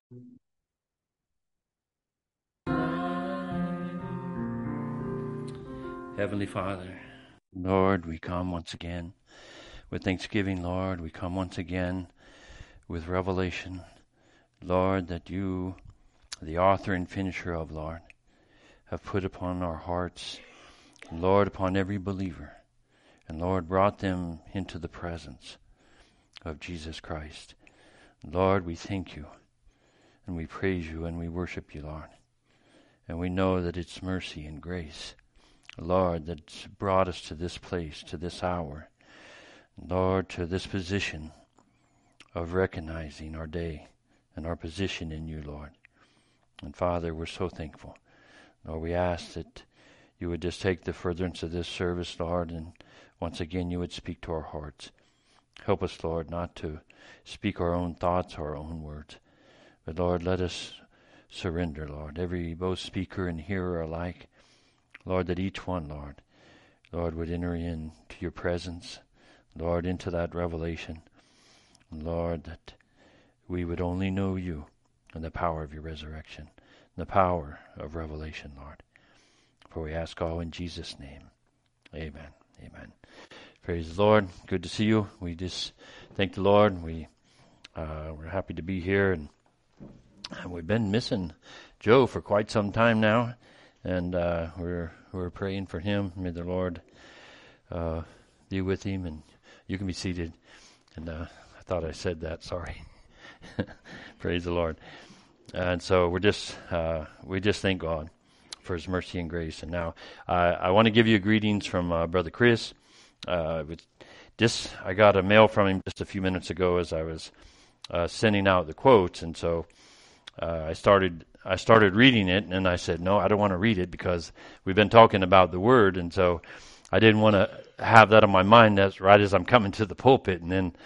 Heavenly Father, Lord, we come once again with thanksgiving, Lord. We come once again with revelation, Lord, that you, the author and finisher of, Lord, have put upon our hearts, Lord, upon every believer, and Lord, brought them into the presence of Jesus Christ. Lord, we thank you, and we praise you, and we worship you, Lord. And we know that it's mercy and grace, Lord, that's brought us to this place, to this hour, Lord, to this position of recognizing our day and our position in you, Lord. And Father, we're so thankful. Lord, we ask that you would just take the furtherance of this service, Lord, and once again you would speak to our hearts. Help us, Lord, not to speak our own thoughts or our own words, but Lord, let us surrender, Lord, both speaker and hearer alike. Lord, that each one, Lord, would enter into your presence, Lord, into that revelation. Lord, that we would only know you and the power of your resurrection, the power of revelation, Lord. For we ask all in Jesus' name. Amen. Amen. Praise the Lord. Good to see you. We just thank the Lord. We're happy to be here, and we've been missing Joe for quite some time now, and we're praying for him. May the Lord be with him, and you can be seated. And I thought I said that. Sorry. Praise the Lord. And so we just thank God for His mercy and grace. And now I want to give you greetings from Brother Chris. I got a mail from him just a few minutes ago as I was sending out the quotes, and so I started reading it, and I said, no, I don't want to read it because we've been talking about the Word, and so I didn't want to have that on my mind right as I'm coming to the pulpit, and then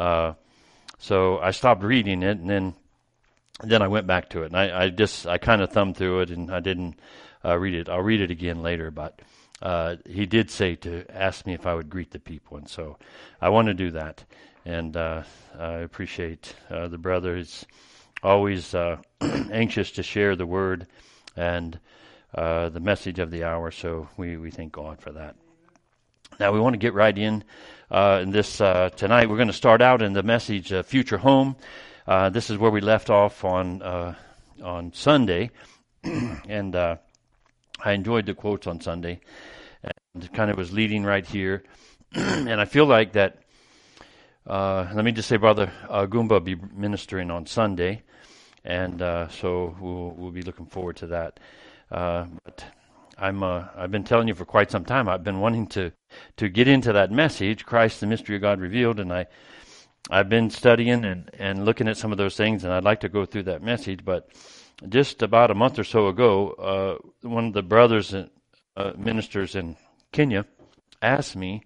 so I stopped reading it, and then I went back to it, and I kind of thumbed through it, and I didn't read it. I'll read it again later, but he did say to ask me if I would greet the people, and so I want to do that, and I appreciate the brother. He's always anxious to share the word and the message of the hour, so we thank God for that. Now we want to get right in this tonight. We're going to start out in the message, Future Home. This is where we left off on Sunday, and I enjoyed the quotes on Sunday, and kind of was leading right here, and I feel like that. Let me just say, Brother Goomba will be ministering on Sunday, and so we'll be looking forward to that. But I've been telling you for quite some time, I've been wanting to get into that message, Christ, the Mystery of God Revealed, and I've been studying and looking at some of those things, and I'd like to go through that message. But just about a month or so ago, one of the brothers and ministers in Kenya asked me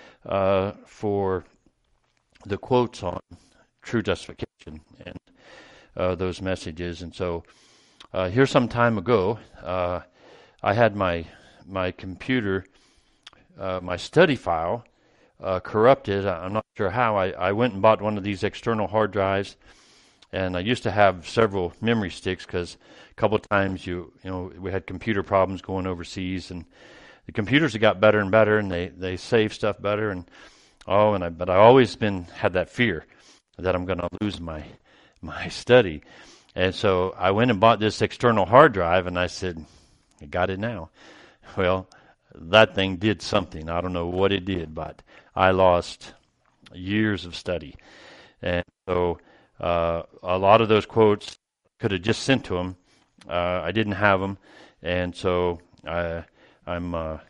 for the quotes on true justification and those messages. And so here some time ago, I had my computer, my study file, corrupted. I'm not sure how. I went and bought one of these external hard drives, and I used to have several memory sticks because a couple of times we had computer problems going overseas, and the computers have got better and better, and they save stuff better, but I always had that fear that I'm going to lose my study. And so I went and bought this external hard drive, and I said, I got it now. Well, that thing did something. I don't know what it did, but I lost years of study. And so a lot of those quotes could have just sent to them. I didn't have them, and so I'm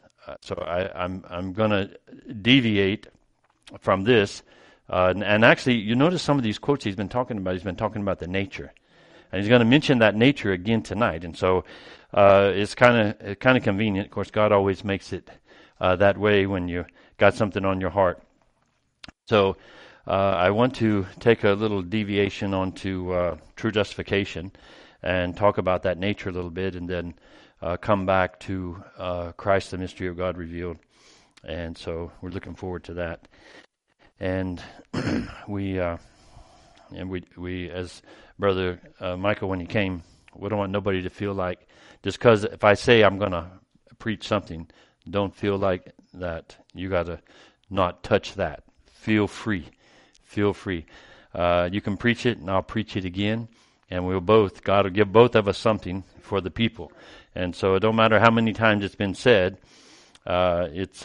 going to deviate from this. And actually, you notice some of these quotes he's been talking about. He's been talking about the nature, and he's going to mention that nature again tonight. And so it's kind of convenient. Of course, God always makes it that way when you got something on your heart. So I want to take a little deviation onto true justification and talk about that nature a little bit, and then come back to Christ, the Mystery of God Revealed. And so we're looking forward to that. And we And we as Brother Michael, when he came, we don't want nobody to feel like, just because if I say I'm going to preach something, don't feel like that. You got to not touch that. Feel free. Feel free. You can preach it, and I'll preach it again. And God will give both of us something for the people. And so it don't matter how many times it's been said, it's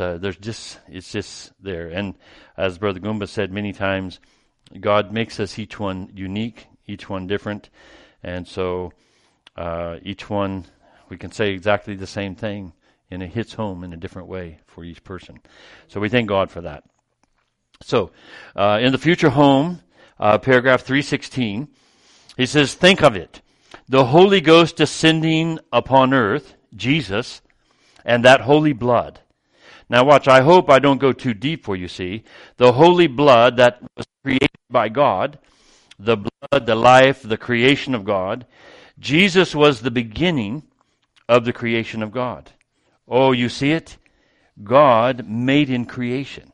just there. And as Brother Goomba said many times, God makes us each one unique, each one different. And so each one, we can say exactly the same thing, and it hits home in a different way for each person. So we thank God for that. So in the future home, paragraph 316, he says, think of it. The Holy Ghost descending upon earth, Jesus, and that holy blood. Now watch, I hope I don't go too deep for you, see. The holy blood that was created by God, the blood, the life, the creation of God. Jesus was the beginning of the creation of God. Oh, you see it? God made in creation.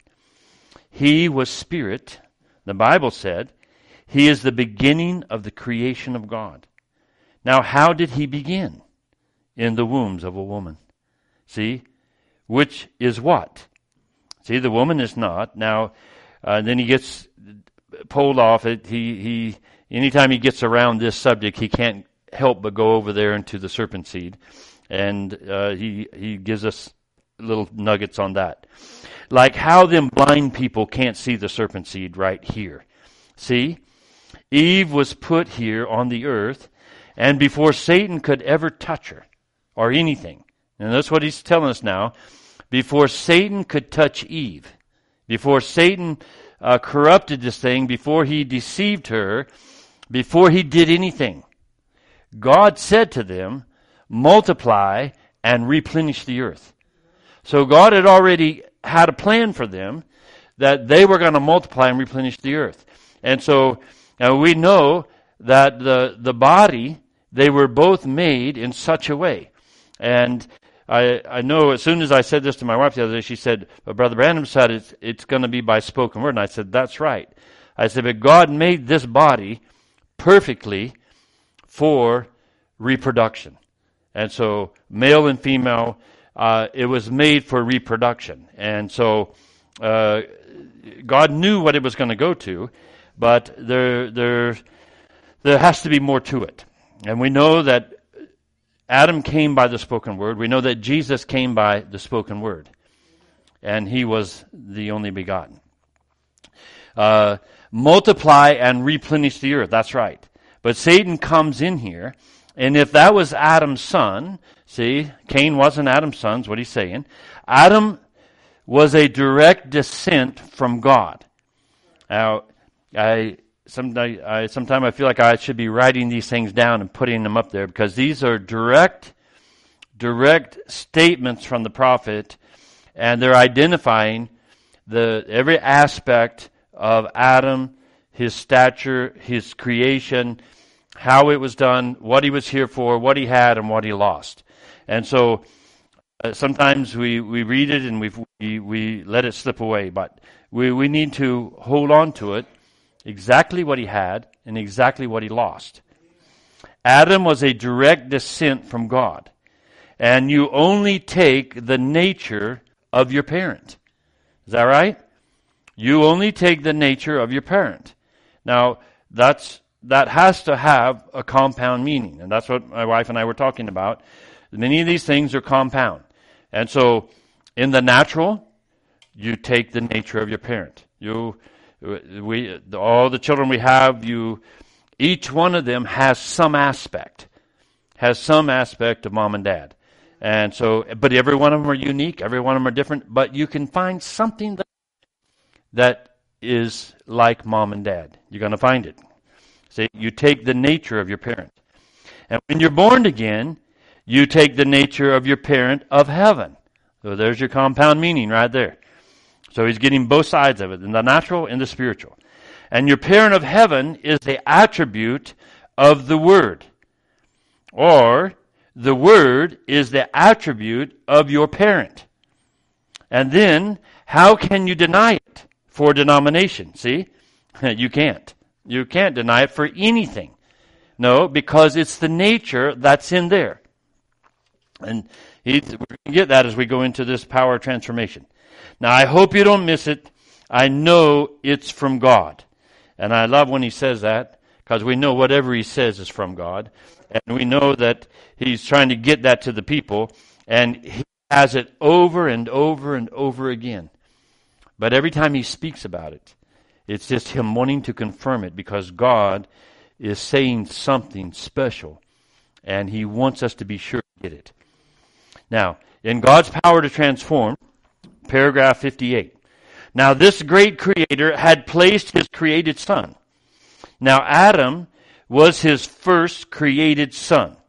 He was spirit. The Bible said he is the beginning of the creation of God. Now, how did he begin? In the wombs of a woman. See? Which is what? See, the woman is not. Now, then he gets pulled off it. He anytime he gets around this subject, he can't help but go over there into the serpent seed. And he gives us little nuggets on that. Like how them blind people can't see the serpent seed right here. See? Eve was put here on the earth, and before Satan could ever touch her or anything, and that's what he's telling us now, before Satan could touch Eve, before Satan corrupted this thing, before he deceived her, before he did anything, God said to them, multiply and replenish the earth. So God had already had a plan for them that they were going to multiply and replenish the earth. And so we know that the body, they were both made in such a way. And I know as soon as I said this to my wife the other day, she said, well, Brother Branham said it's going to be by spoken word. And I said, that's right. I said, but God made this body perfectly for reproduction. And so male and female, it was made for reproduction. And so God knew what it was going to go to, but there has to be more to it. And we know that Adam came by the spoken word. We know that Jesus came by the spoken word. And he was the only begotten. Multiply and replenish the earth. That's right. But Satan comes in here. And if that was Adam's son, see, Cain wasn't Adam's son, is what he's saying. Adam was a direct descent from God. Now, sometimes I feel like I should be writing these things down and putting them up there, because these are direct statements from the prophet, and they're identifying every aspect of Adam, his stature, his creation, how it was done, what he was here for, what he had, and what he lost. And so sometimes we read it and we let it slip away, but we need to hold on to it, exactly what he had and exactly what he lost. Adam was a direct descent from God, and you only take the nature of your parent. Is that right? You only take the nature of your parent. Now, that has to have a compound meaning, and that's what my wife and I were talking about. Many of these things are compound. And so, in the natural, you take the nature of your parent. All the children we have, each one of them has some aspect of mom and dad. And so, but every one of them are unique, every one of them are different, but you can find something that is like mom and dad. You're going to find it. See, you take the nature of your parent. And when you're born again, you take the nature of your parent of heaven. So there's your compound meaning right there. So he's getting both sides of it, in the natural and the spiritual. And your parent of heaven is the attribute of the Word. Or the Word is the attribute of your parent. And then, how can you deny it for denomination? See? You can't. You can't deny it for anything. No, because it's the nature that's in there. And we're going to get that as we go into this power transformation. Now, I hope you don't miss it. I know it's from God. And I love when he says that, because we know whatever he says is from God. And we know that he's trying to get that to the people. And he has it over and over and over again. But every time he speaks about it, it's just him wanting to confirm it, because God is saying something special. And he wants us to be sure to get it. Now, in God's power to transform, paragraph 58. Now, this great creator had placed his created son. Now, Adam was his first created son.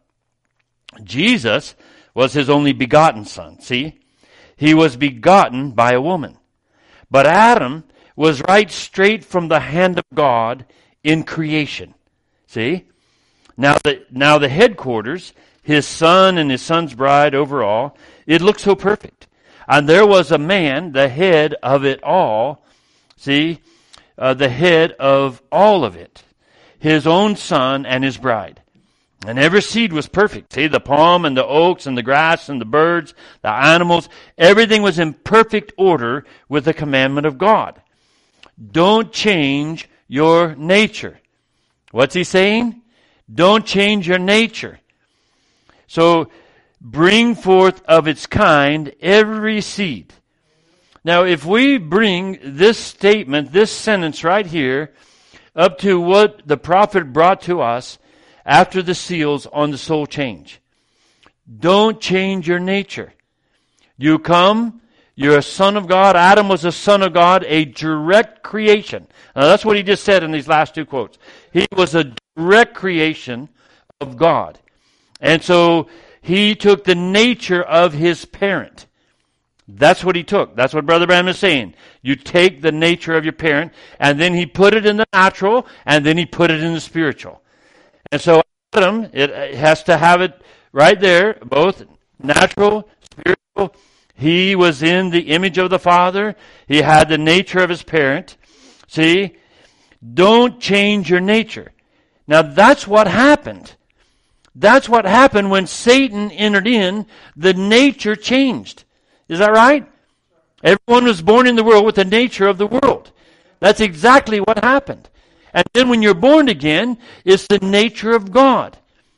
Jesus was his only begotten son. See? He was begotten by a woman. But Adam was right straight from the hand of God in creation. See? Now the headquarters, his son and his son's bride overall, it looked so perfect. And there was a man, the head of it all, see, the head of all of it, his own son and his bride. And every seed was perfect. See, the palm and the oaks and the grass and the birds, the animals, everything was in perfect order with the commandment of God. Don't change your nature. What's he saying? Don't change your nature. So, bring forth of its kind every seed. Now, if we bring this statement, this sentence right here, up to what the prophet brought to us after the seals on the soul change. Don't change your nature. You come, you're a son of God. Adam was a son of God, a direct creation. Now, that's what he just said in these last two quotes. He was a direct creation of God. And so, he took the nature of his parent. That's what he took. That's what Brother Branham is saying. You take the nature of your parent, and then he put it in the natural, and then he put it in the spiritual. And so Adam, it has to have it right there, both natural, spiritual. He was in the image of the Father. He had the nature of his parent. See? Don't change your nature. Now that's what happened. That's what happened when Satan entered in. The nature changed. Is that right? Everyone was born in the world with the nature of the world. That's exactly what happened. And then when you're born again, it's the nature of God.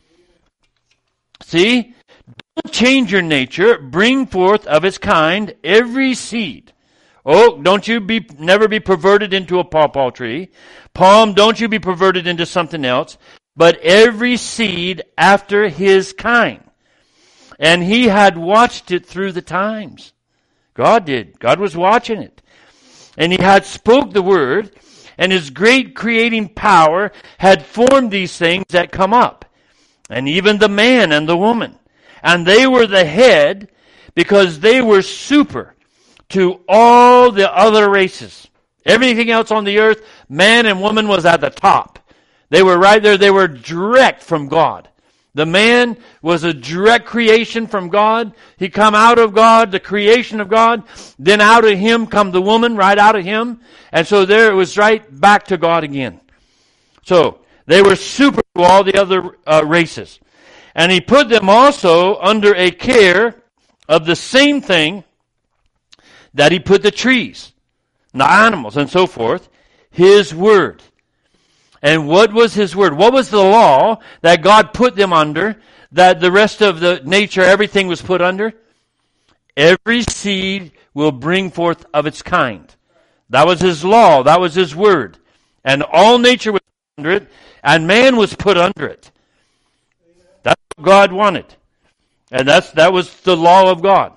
See? Don't change your nature. Bring forth of its kind every seed. Oh, don't you never be perverted into a pawpaw tree. Palm, don't you be perverted into something else. But every seed after his kind. And he had watched it through the times. God did. God was watching it. And he had spoke the word, and his great creating power had formed these things that come up. And even the man and the woman. And they were the head because they were super to all the other races. Everything else on the earth, man and woman was at the top. They were right there. They were direct from God. The man was a direct creation from God. He come out of God, the creation of God. Then out of him come the woman, right out of him. And so there it was right back to God again. So they were super to all the other races. And he put them also under a care of the same thing that he put the trees, the animals, and so forth, his word. And what was his word? What was the law that God put them under, that the rest of the nature, everything was put under? Every seed will bring forth of its kind. That was his law. That was his word. And all nature was under it, and man was put under it. That's what God wanted. And that was the law of God.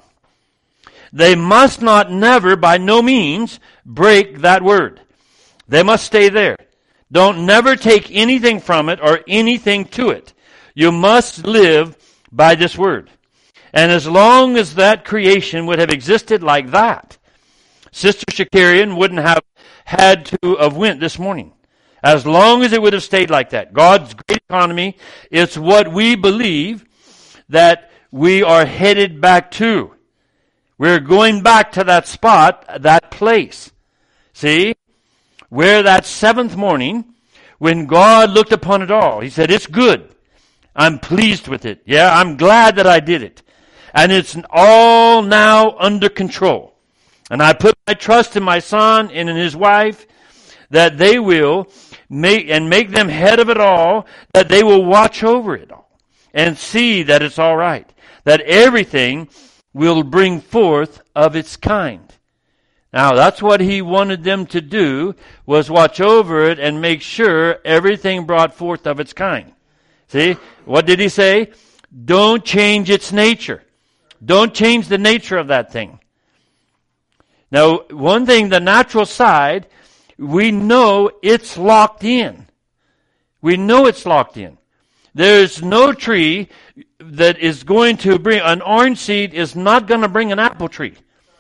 They must not never, by no means, break that word. They must stay there. Don't never take anything from it or anything to it. You must live by this word. And as long as that creation would have existed like that, Sister Shakarian wouldn't have had to have went this morning. As long as it would have stayed like that. God's great economy, it's what we believe that we are headed back to. We're going back to that spot, that place. See? Where that seventh morning, when God looked upon it all, He said, it's good. I'm pleased with it. Yeah, I'm glad that I did it. And it's all now under control. And I put my trust in my son and in his wife, that they will make them head of it all, that they will watch over it all and see that it's all right, that everything will bring forth of its kind. Now, that's what He wanted them to do, was watch over it and make sure everything brought forth of its kind. See, what did He say? Don't change its nature. Don't change the nature of that thing. Now, one thing, the natural side, we know it's locked in. We know it's locked in. There's no tree that is going to bring, an orange seed is not going to bring an apple tree.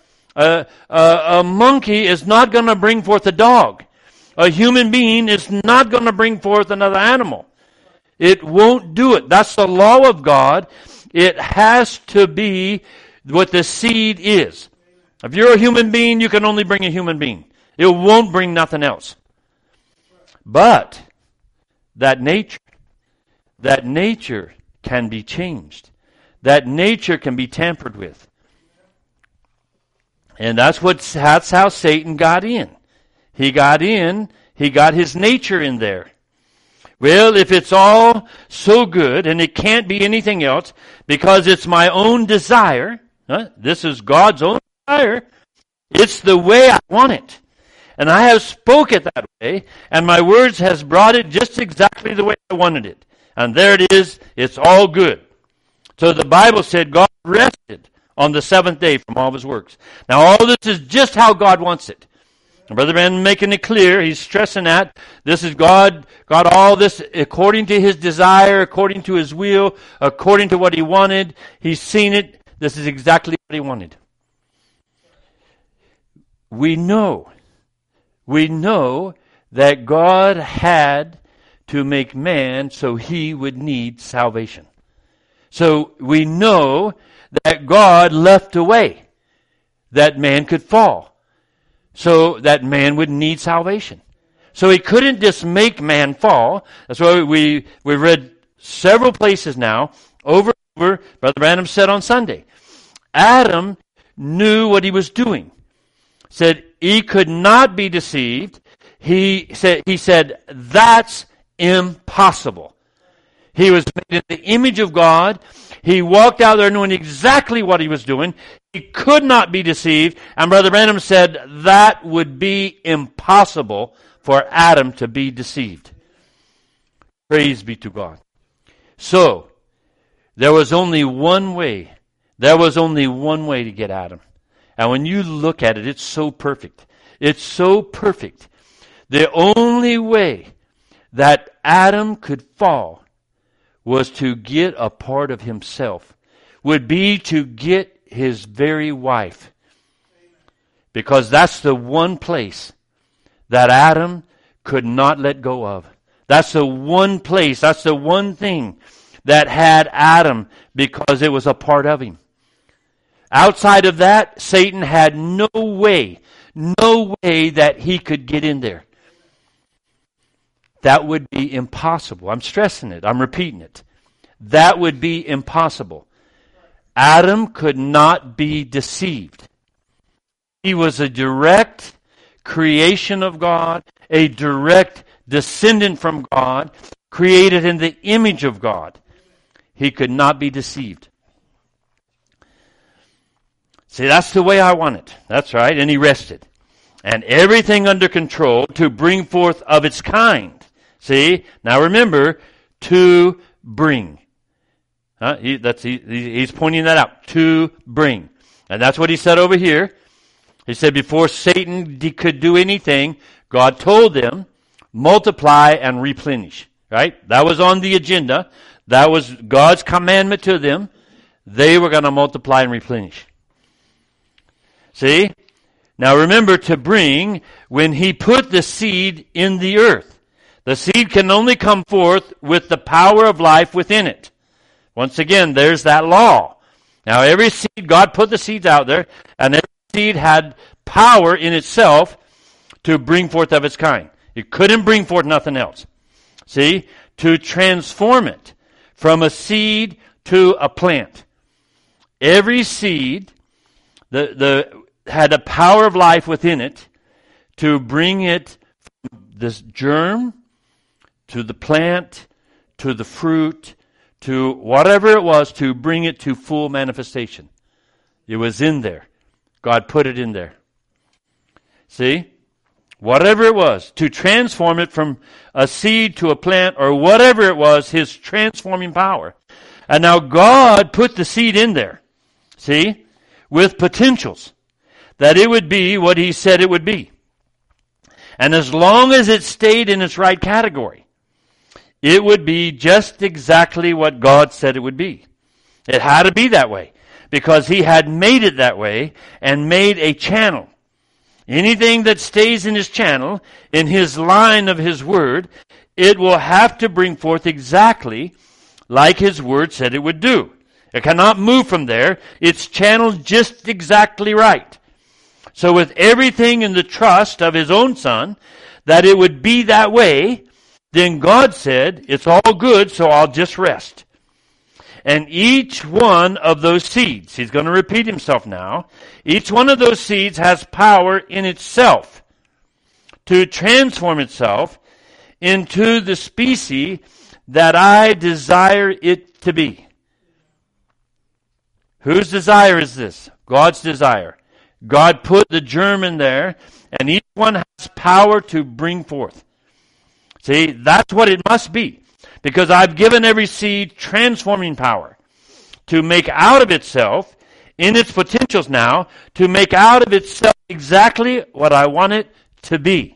A monkey is not going to bring forth a dog. A human being is not going to bring forth another animal. It won't do it. That's the law of God. It has to be what the seed is. If you're a human being, you can only bring a human being. It won't bring nothing else. But that nature can be changed. That nature can be tampered with. And that's how Satan got in. He got his nature in there. Well, if it's all so good and it can't be anything else because it's my own desire, this is God's own desire, it's the way I want it. And I have spoke it that way, and my words has brought it just exactly the way I wanted it. And there it is, it's all good. So the Bible said God rested on the seventh day from all of His works. Now all this is just how God wants it. And Brother Branham making it clear, he's stressing that. This is God all this according to His desire, according to His will, according to what He wanted. He's seen it. This is exactly what He wanted. We know that God had to make man so He would need salvation. So we know that God left a way that man could fall, so that man would need salvation. So He couldn't just make man fall. That's why we've read several places now, over and over. Brother Branham said on Sunday, Adam knew what he was doing. Said he could not be deceived. He said that's impossible. He was made in the image of God. He walked out there knowing exactly what he was doing. He could not be deceived. And Brother Branham said that would be impossible for Adam to be deceived. Praise be to God. So, there was only one way. There was only one way to get Adam. And when you look at it, it's so perfect. It's so perfect. The only way that Adam could fall was to get a part of himself, would be to get his very wife. Because that's the one place that Adam could not let go of. That's the one place, that's the one thing that had Adam because it was a part of him. Outside of that, Satan had no way that he could get in there. That would be impossible. I'm stressing it. I'm repeating it. That would be impossible. Adam could not be deceived. He was a direct creation of God, a direct descendant from God, created in the image of God. He could not be deceived. See, that's the way I want it. That's right. And he rested. And everything under control to bring forth of its kind. See, now remember, to bring. He's pointing that out. To bring. And that's what he said over here. He said before Satan could do anything, God told them, multiply and replenish. Right? That was on the agenda. That was God's commandment to them. They were going to multiply and replenish. See? Now remember, to bring, when he put the seed in the earth, the seed can only come forth with the power of life within it. Once again, there's that law. Now every seed, God put the seeds out there, and every seed had power in itself to bring forth of its kind. It couldn't bring forth nothing else. See? To transform it from a seed to a plant. Every seed had a power of life within it to bring it from this germ to the plant to the fruit to whatever it was, to bring it to full manifestation. It was in there. God put it in there. See? Whatever it was, to transform it from a seed to a plant, or whatever it was, His transforming power. And now God put the seed in there, see, with potentials, that it would be what He said it would be. And as long as it stayed in its right category, it would be just exactly what God said it would be. It had to be that way, because He had made it that way and made a channel. Anything that stays in His channel, in His line of His Word, it will have to bring forth exactly like His Word said it would do. It cannot move from there. It's channeled just exactly right. So with everything in the trust of His own Son, that it would be that way, then God said, it's all good, so I'll just rest. And each one of those seeds, He's going to repeat Himself now, each one of those seeds has power in itself to transform itself into the species that I desire it to be. Whose desire is this? God's desire. God put the germ in there, and each one has power to bring forth. See, that's what it must be. Because I've given every seed transforming power to make out of itself, in its potentials now, to make out of itself exactly what I want it to be.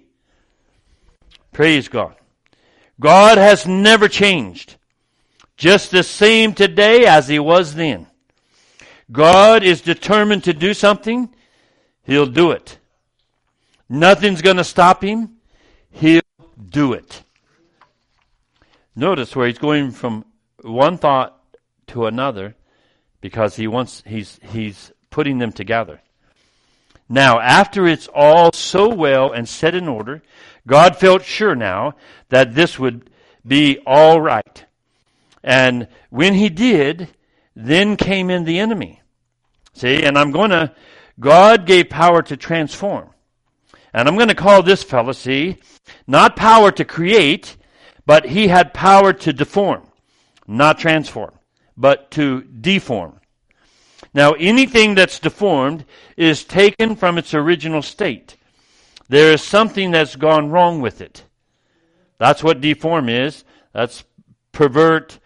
Praise God. God has never changed. Just the same today as He was then. God is determined to do something, He'll do it. Nothing's going to stop Him. He'll do it. Notice where He's going from one thought to another, because He's putting them together. Now, after it's all so well and set in order, God felt sure now that this would be all right. And when He did, then came in the enemy. See, and God gave power to transform. And I'm going to call this fellow, see, not power to create, but he had power to deform, not transform, but to deform. Now, anything that's deformed is taken from its original state. There is something that's gone wrong with it. That's what deform is. That's pervert.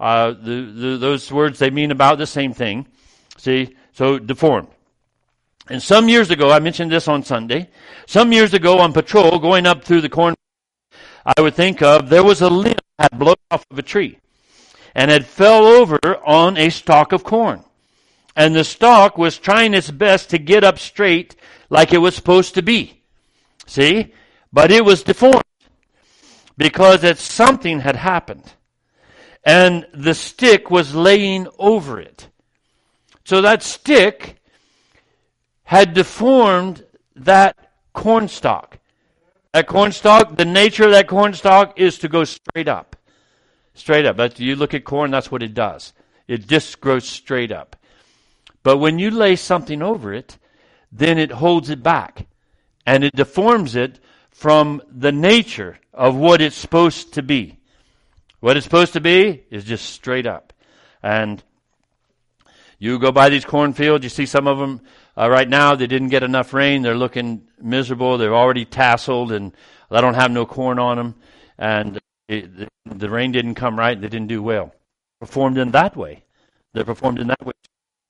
Those words, they mean about the same thing. See, so deformed. And some years ago, I mentioned this on Sunday, some years ago on patrol, going up through the corn, I would think of, there was a limb that had blown off of a tree and had fell over on a stalk of corn. And the stalk was trying its best to get up straight like it was supposed to be. See? But it was deformed because something had happened. And the stick was laying over it. So that stick had deformed that corn stalk. That corn stalk, the nature of that corn stalk is to go straight up. Straight up. But you look at corn, that's what it does. It just grows straight up. But when you lay something over it, then it holds it back. And it deforms it from the nature of what it's supposed to be. What it's supposed to be is just straight up. And you go by these cornfields, you see some of them right now, they didn't get enough rain. They're looking miserable. They're already tasseled, and they don't have no corn on them. And the rain didn't come right. They didn't do well. Performed in that way. They performed in that way.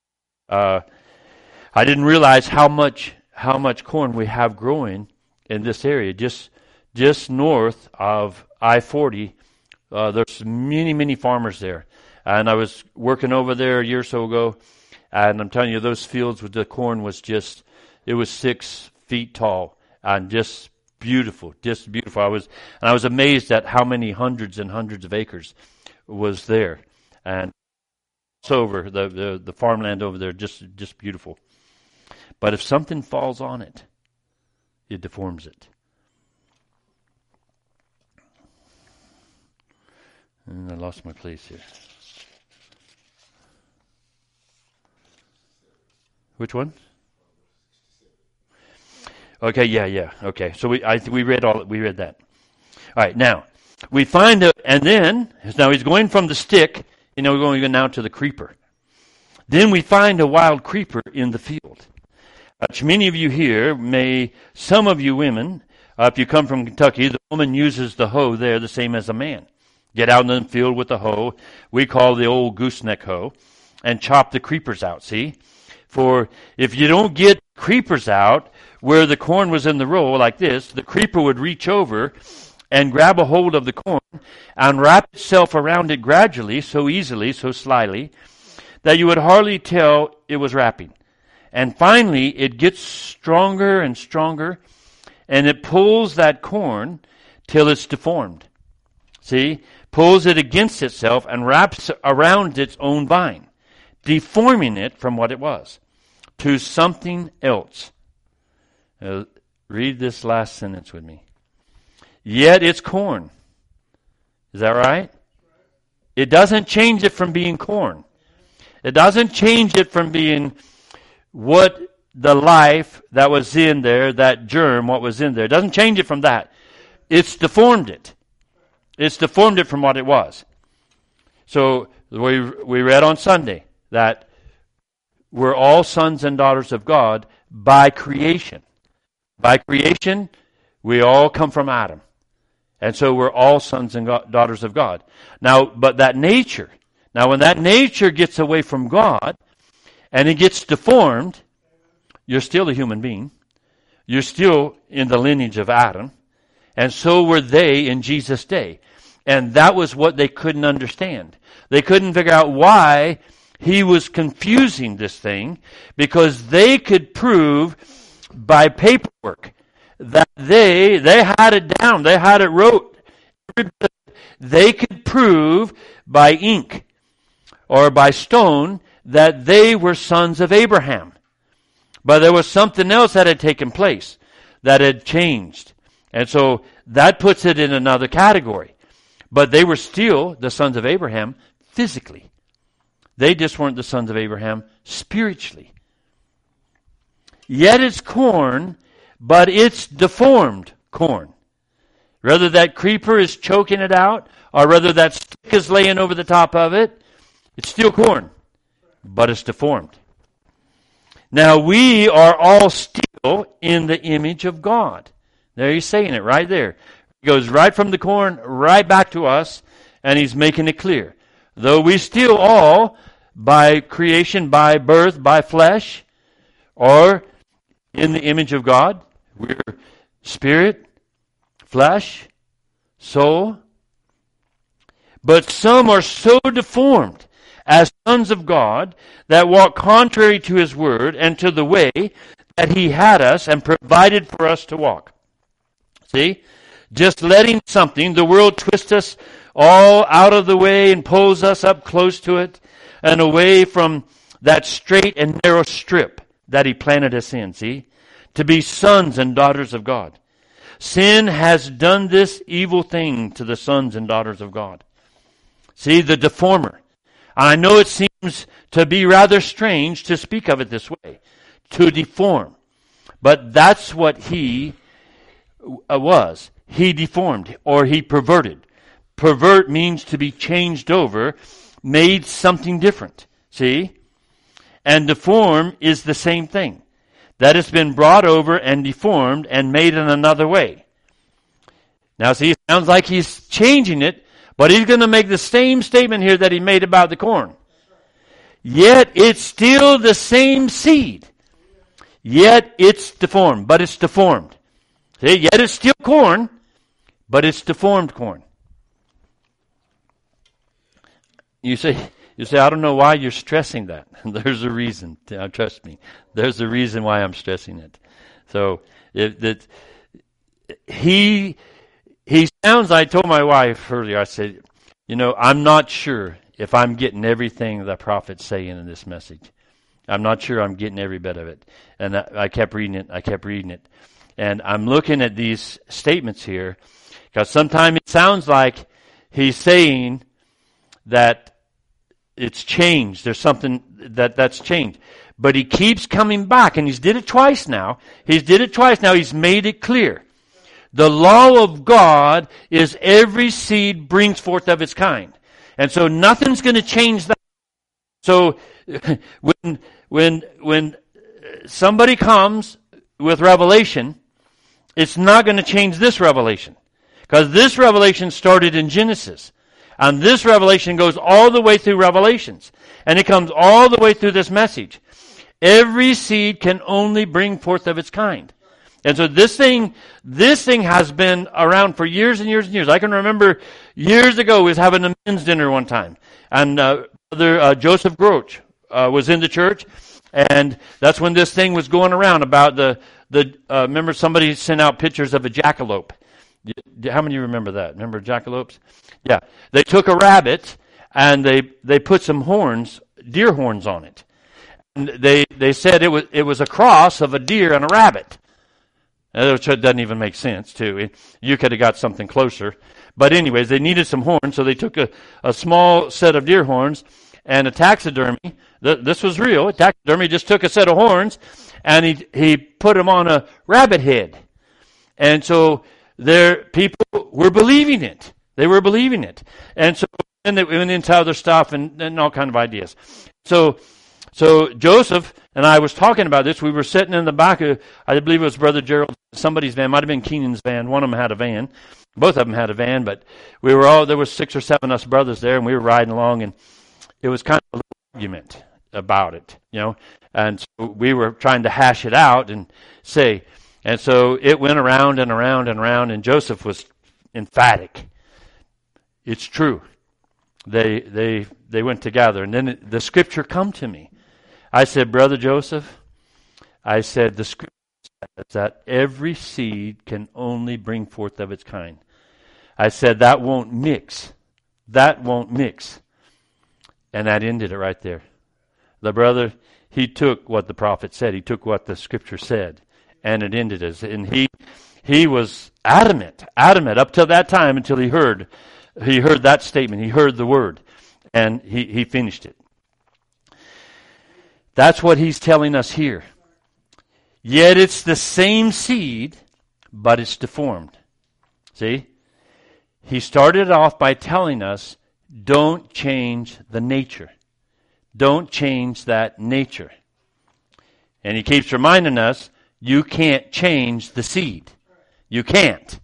I didn't realize how much corn we have growing in this area. Just north of I-40, there's many farmers there. And I was working over there a year or so ago, and I'm telling you, those fields with the corn it was 6 feet tall and just beautiful. I was amazed at how many hundreds and hundreds of acres was there. And it's over the farmland over there, just beautiful. But if something falls on it, it deforms it. And I lost my place here. Which one? Okay, yeah. Okay, so we read that. All right, now we find out, and then now he's going from the stick. We're going now to the creeper. Then we find a wild creeper in the field. Many of you here, some of you women, if you come from Kentucky, the woman uses the hoe there the same as a man. Get out in the field with the hoe, we call the old gooseneck hoe, and chop the creepers out, see? For if you don't get creepers out where the corn was in the row like this, the creeper would reach over and grab a hold of the corn and wrap itself around it gradually, so easily, so slyly, that you would hardly tell it was wrapping. And finally, it gets stronger and stronger, and it pulls that corn till it's deformed. See? Pulls it against itself and wraps around its own vine, deforming it from what it was to something else. Read this last sentence with me. Yet it's corn. Is that right? It doesn't change it from being corn. It doesn't change it from being what the life that was in there, that germ, what was in there. It doesn't change it from that. It's deformed it. It's deformed it from what it was. So we read on Sunday that we're all sons and daughters of God by creation. By creation, we all come from Adam. And so we're all sons and daughters of God. Now, but that nature, when that nature gets away from God and it gets deformed, you're still a human being. You're still in the lineage of Adam. And so were they in Jesus' day. And that was what they couldn't understand. They couldn't figure out why he was confusing this thing, because they could prove by paperwork that they had it down. They had it wrote. They could prove by ink or by stone that they were sons of Abraham. But there was something else that had taken place, that had changed. And so that puts it in another category. But they were still the sons of Abraham physically. They just weren't the sons of Abraham spiritually. Yet it's corn, but it's deformed corn. Whether that creeper is choking it out, or whether that stick is laying over the top of it, it's still corn, but it's deformed. Now we are all still in the image of God. There he's saying it right there. He goes right from the corn right back to us, and he's making it clear. Though we still all, by creation, by birth, by flesh, or in the image of God, we're spirit, flesh, soul. But some are so deformed as sons of God that walk contrary to his word and to the way that he had us and provided for us to walk. See? Just letting something, the world, twist us all out of the way and pulls us up close to it and away from that straight and narrow strip that he planted us in, see? To be sons and daughters of God. Sin has done this evil thing to the sons and daughters of God. See, the deformer. I know it seems to be rather strange to speak of it this way, to deform. But that's what he was. He deformed, or he perverted. Pervert means to be changed over, made something different. See? And deform is the same thing. That has been brought over and deformed and made in another way. Now see, it sounds like he's changing it, but he's going to make the same statement here that he made about the corn. Yet it's still the same seed. Yet it's deformed, but it's deformed. See, yet it's still corn, but it's deformed corn. You say, I don't know why you're stressing that. There's a reason. Trust me. There's a reason why I'm stressing it. So, he sounds, I told my wife earlier, I said, I'm not sure if I'm getting everything the prophet's saying in this message. I'm not sure I'm getting every bit of it. And I kept reading it. And I'm looking at these statements here, because sometimes it sounds like he's saying that it's changed. There's something that's changed. But he keeps coming back, and he's did it twice now. He's made it clear. The law of God is every seed brings forth of its kind. And so nothing's going to change that. So when somebody comes with revelation, it's not going to change this revelation. Because this revelation started in Genesis. And this revelation goes all the way through Revelations. And it comes all the way through this message. Every seed can only bring forth of its kind. And so this thing has been around for years and years and years. I can remember years ago we was having a men's dinner one time. And Brother Joseph Groach was in the church. And that's when this thing was going around about remember somebody sent out pictures of a jackalope. How many of you remember that? Remember jackalopes? Yeah. They took a rabbit and they put some horns, deer horns on it. And they said it was a cross of a deer and a rabbit. Which doesn't even make sense, too. You could have got something closer. But anyways, they needed some horns, so they took a small set of deer horns and a taxidermy. This was real. A taxidermy just took a set of horns and he put them on a rabbit head. And so people were believing it. They were believing it. And so then they went into other stuff and all kind of ideas. So Joseph and I was talking about this. We were sitting in the back of, I believe it was Brother Gerald, somebody's van. Might have been Keenan's van. One of them had a van. Both of them had a van, but there was 6 or 7 us brothers there, and we were riding along, and it was kind of a little argument about it, And so we were trying to hash it out and say, and so it went around and around and around, and Joseph was emphatic. It's true. They went together, and then the scripture come to me. I said, Brother Joseph, I said, the scripture says that every seed can only bring forth of its kind. I said, that won't mix. That won't mix. And that ended it right there. The brother, he took what the prophet said. He took what the scripture said. And it ended as, and he was adamant up till that time until he heard that statement. He heard the word. And he finished it. That's what he's telling us here. Yet it's the same seed, but it's deformed. See? He started off by telling us, don't change the nature. Don't change that nature. And he keeps reminding us, you can't change the seed. You can't.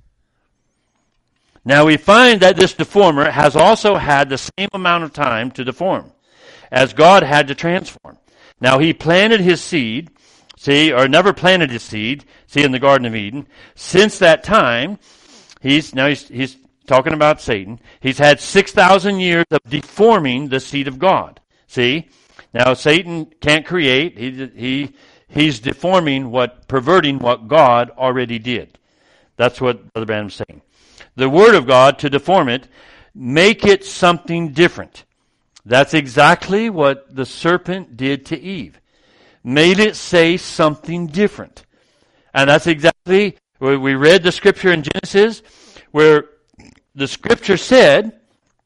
Now we find that this deformer has also had the same amount of time to deform as God had to transform. Now he planted his seed, or never planted his seed, in the Garden of Eden. Since that time, he's talking about Satan. He's had 6,000 years of deforming the seed of God. See? Now Satan can't create. He's deforming perverting what God already did. That's what Brother Branham's saying. The Word of God, to deform it, make it something different. That's exactly what the serpent did to Eve. Made it say something different. And that's exactly where we read the scripture in Genesis, where the scripture said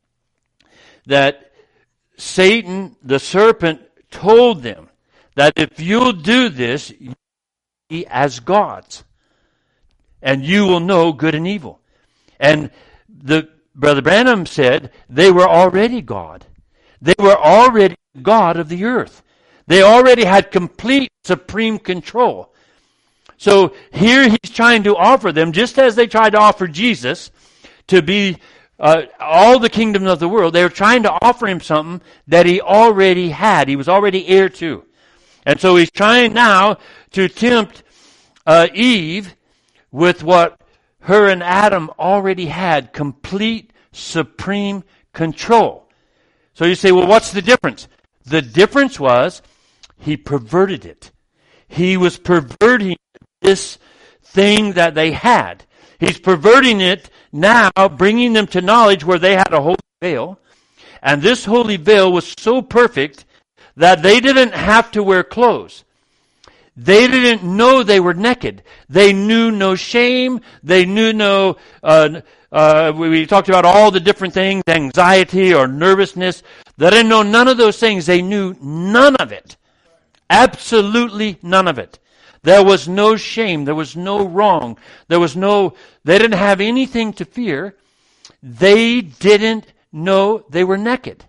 that Satan, the serpent, told them that if you'll do this, you'll be as gods. And you will know good and evil. And Brother Branham said they were already God. They were already God of the earth. They already had complete supreme control. So here he's trying to offer them, just as they tried to offer Jesus to be all the kingdom of the world, they were trying to offer him something that he already had. He was already heir to. And so he's trying now to tempt Eve with what her and Adam already had, complete supreme control. So you say, well, what's the difference? The difference was he perverted it. He was perverting this thing that they had. He's perverting it now, bringing them to knowledge where they had a holy veil. And this holy veil was so perfect that they didn't have to wear clothes. They didn't know they were naked. They knew no shame. They knew no we talked about all the different things, anxiety or nervousness. They didn't know none of those things. They knew none of it. Absolutely none of it. There was no shame. There was no wrong. They didn't have anything to fear. They didn't know they were naked.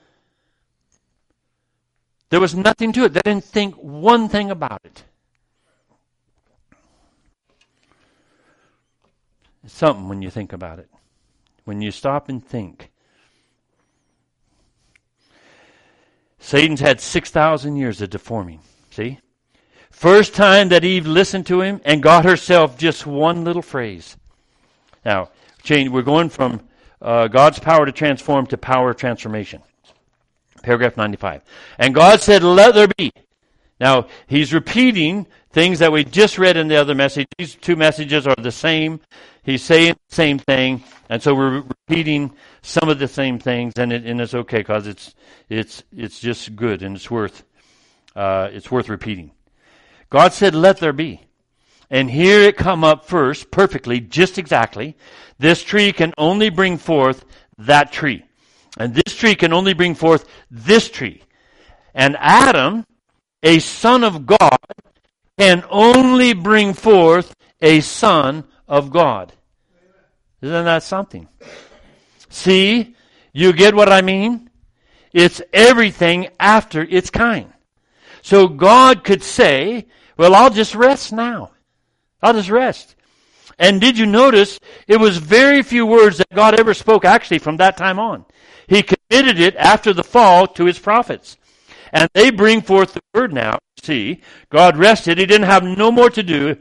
There was nothing to it. They didn't think one thing about it. It's something when you think about it. When you stop and think. Satan's had 6,000 years of deforming. See? First time that Eve listened to him and got herself just one little phrase. Now, we're going from God's power to transform to power of transformation. Paragraph 95. And God said, let there be. Now, he's repeating things that we just read in the other message. These two messages are the same. He's saying the same thing. And so we're repeating some of the same things, and it's okay because it's just good and it's worth repeating. God said, let there be. And here it come up first, perfectly, just exactly. This tree can only bring forth that tree. And this tree can only bring forth this tree. And Adam, a son of God, can only bring forth a son of God. Isn't that something? See, you get what I mean? It's everything after its kind. So God could say, well, I'll just rest now. I'll just rest. And did you notice, it was very few words that God ever spoke actually from that time on. He committed it after the fall to his prophets. And they bring forth the word now. See, God rested. He didn't have no more to do.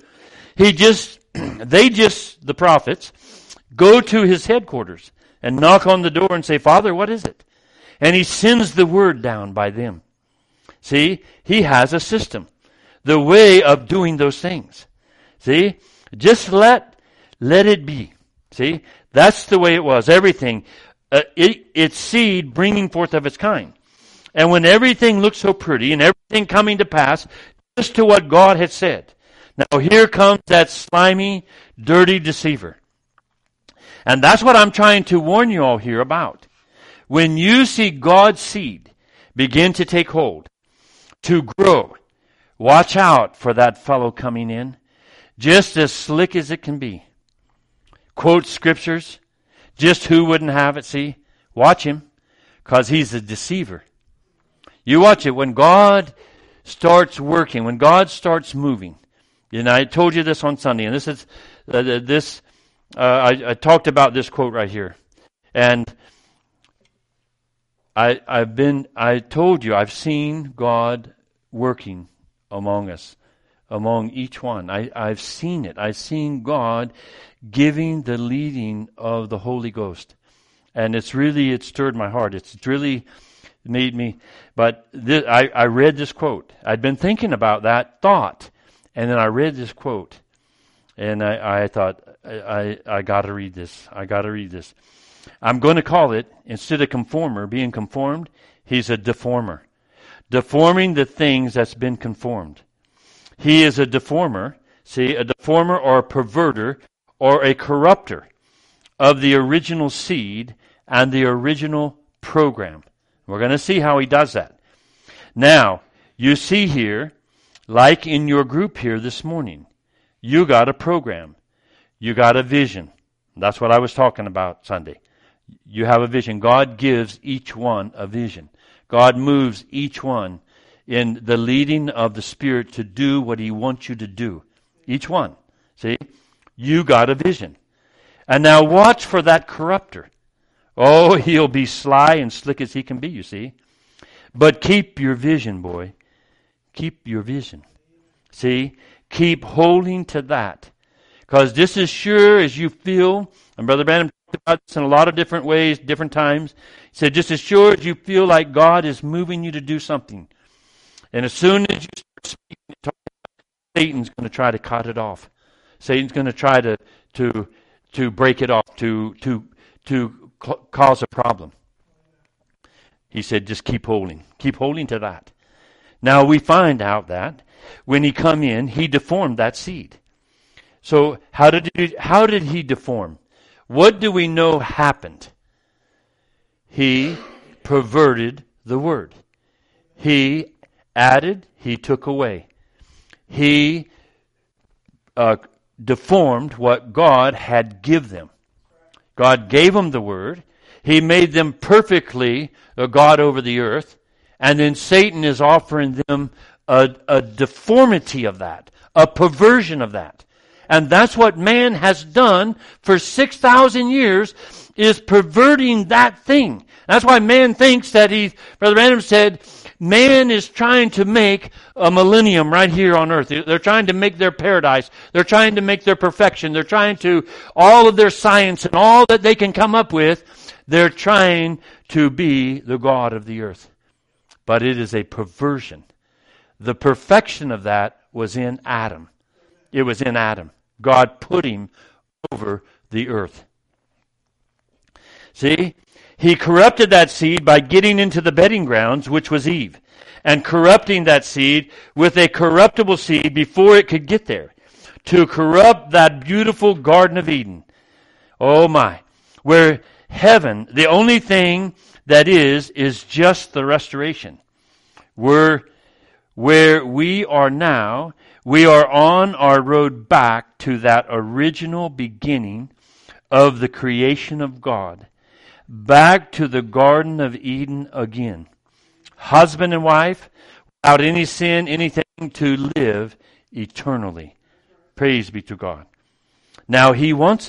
The prophets, go to his headquarters and knock on the door and say, Father, what is it? And he sends the word down by them. See, he has a system. The way of doing those things. See, just let it be. See, that's the way it was. Everything, its seed bringing forth of its kind. And when everything looked so pretty and everything coming to pass, just to what God had said. Now here comes that slimy, dirty deceiver. And that's what I'm trying to warn you all here about. When you see God's seed begin to take hold, to grow, watch out for that fellow coming in, just as slick as it can be. Quote scriptures, just who wouldn't have it, see? Watch him, because he's a deceiver. You watch it, when God starts working, when God starts moving. And I told you this on Sunday, and this is, I talked about this quote right here. And I told you, I've seen God working among us, among each one. I've seen it. I've seen God giving the leading of the Holy Ghost. And it stirred my heart. It's really made me, but I read this quote. I'd been thinking about that thought, and then I read this quote, and I thought, I got to read this. I got to read this. I'm going to call it, instead of conformer, being conformed, he's a deformer. Deforming the things that's been conformed. He is a deformer, see, a deformer or a perverter or a corrupter of the original seed and the original program. We're going to see how he does that. Now, you see here, like in your group here this morning, you got a program. You got a vision. That's what I was talking about Sunday. You have a vision. God gives each one a vision. God moves each one in the leading of the Spirit to do what he wants you to do. Each one. See? You got a vision. And now watch for that corrupter. Oh, he'll be sly and slick as he can be, you see. But keep your vision, boy. Keep your vision. See? Keep holding to that. Because just as sure as you feel, and Brother Branham talked about this in a lot of different ways, different times. He said, just as sure as you feel like God is moving you to do something, and as soon as you start speaking and talking, Satan's going to try to cut it off. Satan's going to try to break it off, to cause a problem. He said, just keep holding to that. Now we find out that when he come in, he deformed that seed. So how did he deform? what do we know happened? He perverted the word. He added, he took away. He deformed what God had given them. God gave them the word. He made them perfectly a God over the earth. And then Satan is offering them a deformity of that, a perversion of that. And that's what man has done for 6,000 years, is perverting that thing. That's why man thinks that Brother Branham said, man is trying to make a millennium right here on earth. They're trying to make their paradise. They're trying to make their perfection. They're trying to, all of their science and all that they can come up with, they're trying to be the God of the earth. But it is a perversion. The perfection of that was in Adam. It was in Adam. God put him over the earth. See? He corrupted that seed by getting into the bedding grounds, which was Eve, and corrupting that seed with a corruptible seed before it could get there, to corrupt that beautiful Garden of Eden. Oh my. Where heaven, the only thing that is just the restoration. Where we are now, we are on our road back to that original beginning of the creation of God. Back to the Garden of Eden again. Husband and wife, without any sin, anything, to live eternally. Praise be to God. Now He wants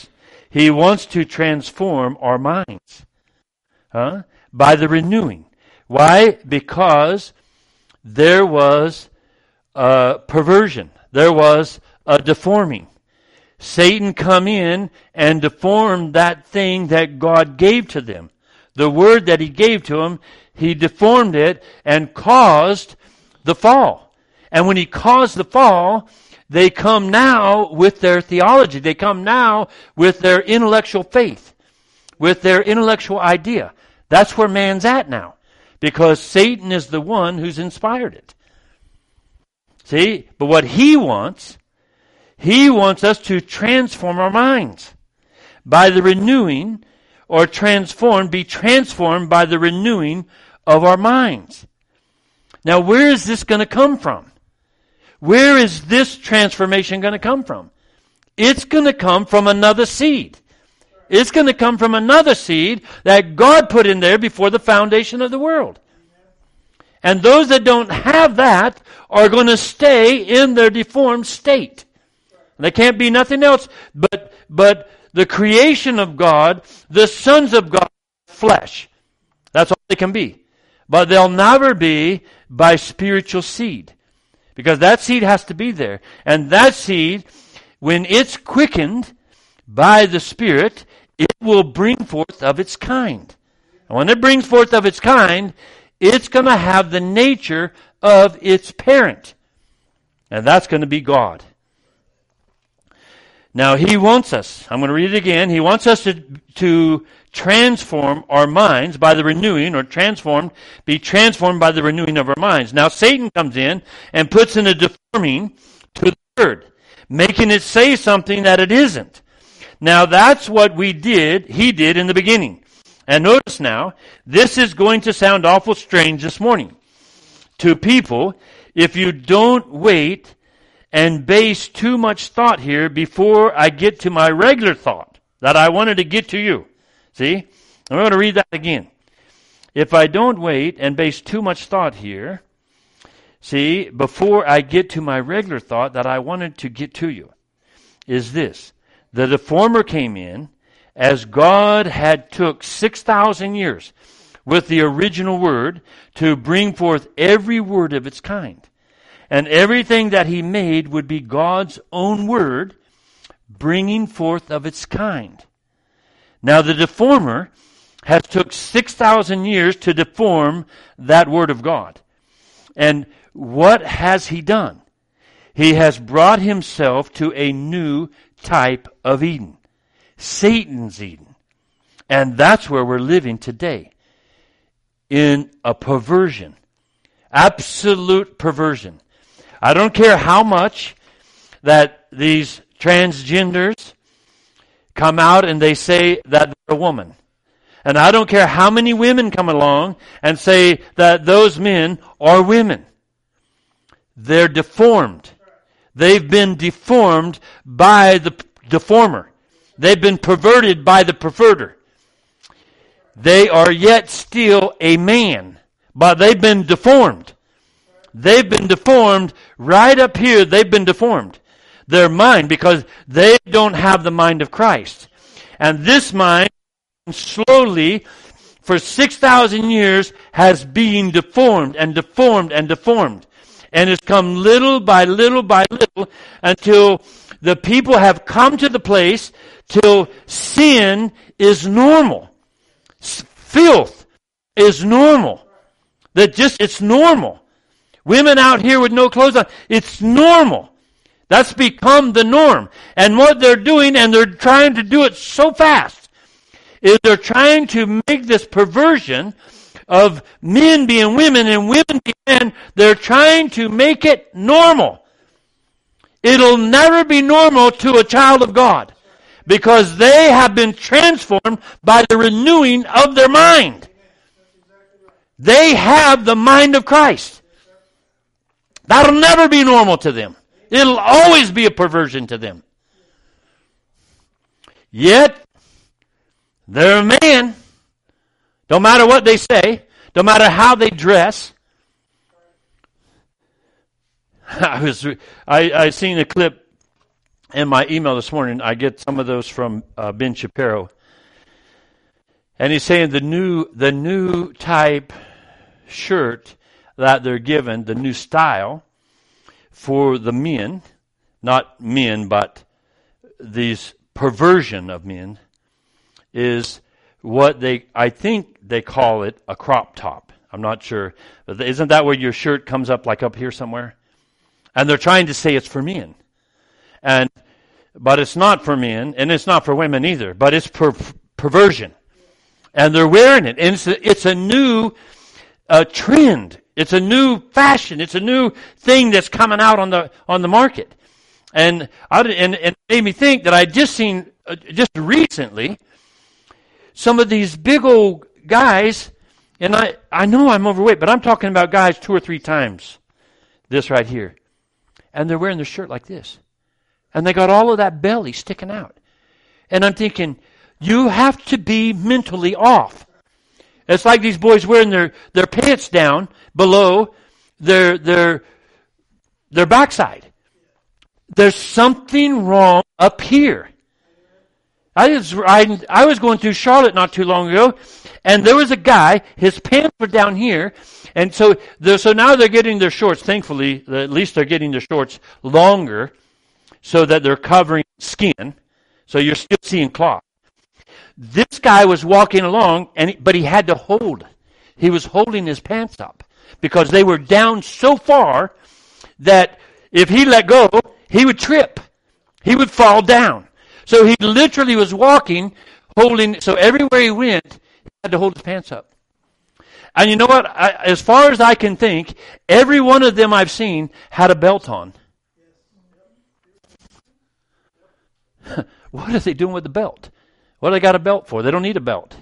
to transform our minds. By the renewing. Why? Because there was a perversion. There was a deforming. Satan come in and deformed that thing that God gave to them. The word that He gave to them, he deformed it and caused the fall. And when he caused the fall, they come now with their theology. They come now with their intellectual faith, with their intellectual idea. That's where man's at now, because Satan is the one who's inspired it. See? But what he wants us to transform our minds by the renewing, or be transformed by the renewing of our minds. Now, where is this going to come from? Where is this transformation going to come from? It's going to come from another seed. It's going to come from another seed that God put in there before the foundation of the world. And those that don't have that are going to stay in their deformed state. They can't be nothing else but the creation of God, the sons of God, flesh. That's all they can be. But they'll never be by spiritual seed. Because that seed has to be there. And that seed, when it's quickened by the Spirit, it will bring forth of its kind. And when it brings forth of its kind, it's going to have the nature of its parent. And that's going to be God. Now, He wants us, I'm going to read it again, He wants us to transform our minds by the renewing, or be transformed by the renewing of our minds. Now, Satan comes in and puts in a deforming to the Word, making it say something that it isn't. Now, that's what he did in the beginning. And notice now, this is going to sound awful strange this morning to people if you don't wait and base too much thought here before I get to my regular thought that I wanted to get to you. See? I'm going to read that again. If I don't wait and base too much thought here, see, before I get to my regular thought that I wanted to get to you, is this. The deformer came in as God had took 6,000 years with the original word to bring forth every word of its kind. And everything that He made would be God's own word, bringing forth of its kind. Now the deformer has took 6,000 years to deform that word of God. And what has he done? He has brought himself to a new type of Eden. Satan's Eden. And that's where we're living today. In a perversion. Absolute perversion. I don't care how much that these transgenders come out and they say that they're a woman. And I don't care how many women come along and say that those men are women. They're deformed. They've been deformed by the deformer. They've been perverted by the perverter. They are yet still a man, but they've been deformed. They've been deformed right up here. They've been deformed. Their mind, because they don't have the mind of Christ. And this mind, slowly, for 6,000 years, has been deformed and deformed and deformed. And it's come little by little by little until the people have come to the place till sin is normal. Filth is normal. It's normal. Women out here with no clothes on, it's normal. That's become the norm. And what they're doing, and they're trying to do it so fast, is they're trying to make this perversion of men being women and women being men. They're trying to make it normal. It'll never be normal to a child of God, because they have been transformed by the renewing of their mind. They have the mind of Christ. That'll never be normal to them. It'll always be a perversion to them. Yet, they're a man. Don't matter what they say. Don't matter how they dress. I seen a clip in my email this morning. I get some of those from Ben Shapiro. And he's saying the new type shirt that they're given, the new style for the men, not men, but these perversion of men, is what I think they call it a crop top. I'm not sure. But isn't that where your shirt comes up like up here somewhere? And they're trying to say it's for men. But it's not for men, and it's not for women either, but it's perversion. And they're wearing it. And it's a new trend. It's a new fashion. It's a new thing that's coming out on the market. And it made me think that I just seen just recently some of these big old guys, and I know I'm overweight, but I'm talking about guys 2 or 3 times this right here. And they're wearing their shirt like this. And they got all of that belly sticking out. And I'm thinking, you have to be mentally off. It's like these boys wearing their pants down below their backside. There's something wrong up here. I was going through Charlotte not too long ago, and there was a guy, his pants were down here, and so now they're getting their shorts, thankfully, at least they're getting their shorts longer so that they're covering skin, so you're still seeing cloth. This guy was walking along, but he had to hold. He was holding his pants up because they were down so far that if he let go, he would trip. He would fall down. So he literally was walking, so everywhere he went, he had to hold his pants up. And you know what? As far as I can think, every one of them I've seen had a belt on. What are they doing with the belt? What do they got a belt for? They don't need a belt.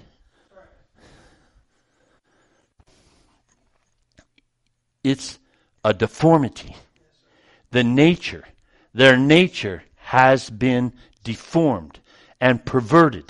It's a deformity. Their nature has been deformed and perverted.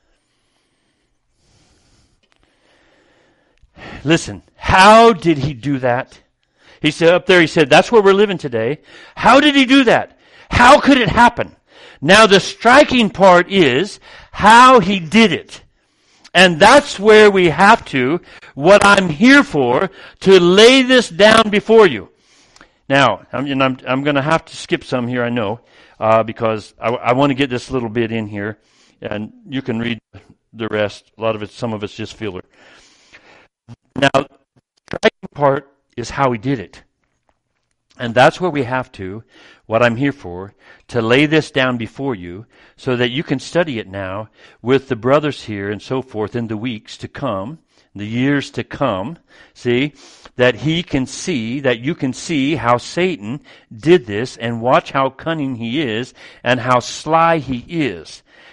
Listen, how did he do that? He said, that's where we're living today. How did he do that? How could it happen? Now the striking part is how he did it. And that's where we have what I'm here for, to lay this down before you. Now, I'm going to have to skip some here, I know, because I want to get this little bit in here, and you can read the rest. Some of it's just filler. Now, the striking part is how he did it. And that's where we have what I'm here for, to lay this down before you so that you can study it now with the brothers here and so forth in the weeks to come, the years to come. See, that you can see how Satan did this, and watch how cunning he is and how sly he is.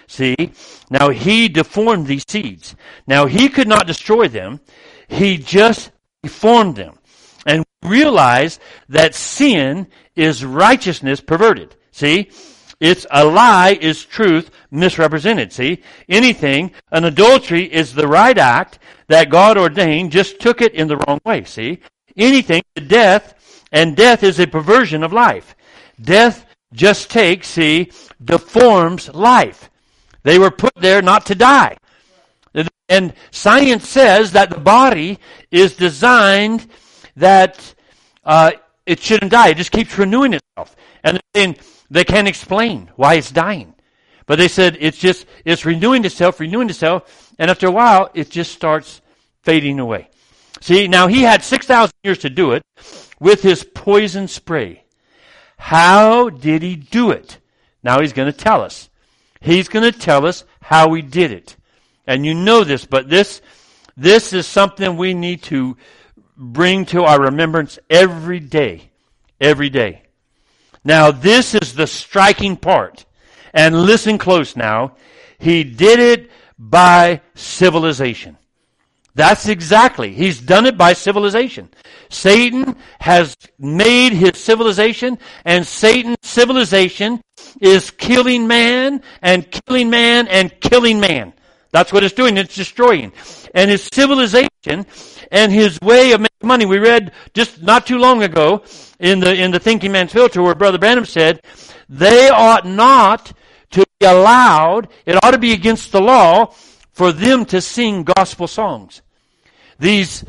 See? Now he deformed these seeds. Now he could not destroy them. He just deformed them. And realized that sin is righteousness perverted. See? It's a lie is truth misrepresented. See? Anything, an adultery is the right act that God ordained, just took it in the wrong way. See? Anything, death, and death is a perversion of life. Death just takes, see, deforms life. They were put there not to die. And science says that the body is designed that it shouldn't die. It just keeps renewing itself. And then they can't explain why it's dying. But they said it's renewing itself, and after a while, it just starts fading away. See, now he had 6,000 years to do it with his poison spray. How did he do it? Now he's going to tell us. He's going to tell us how he did it. And you know this, but this is something we need to bring to our remembrance every day. Every day. Now this is the striking part. And listen close now. He did it by civilization. That's exactly. He's done it by civilization. Satan has made his civilization, and Satan's civilization is killing man and killing man and killing man. That's what it's doing. It's destroying. And his civilization and his way of making money. We read just not too long ago in the Thinking Man's Filter where Brother Branham said, they ought not to be allowed, it ought to be against the law for them to sing gospel songs. These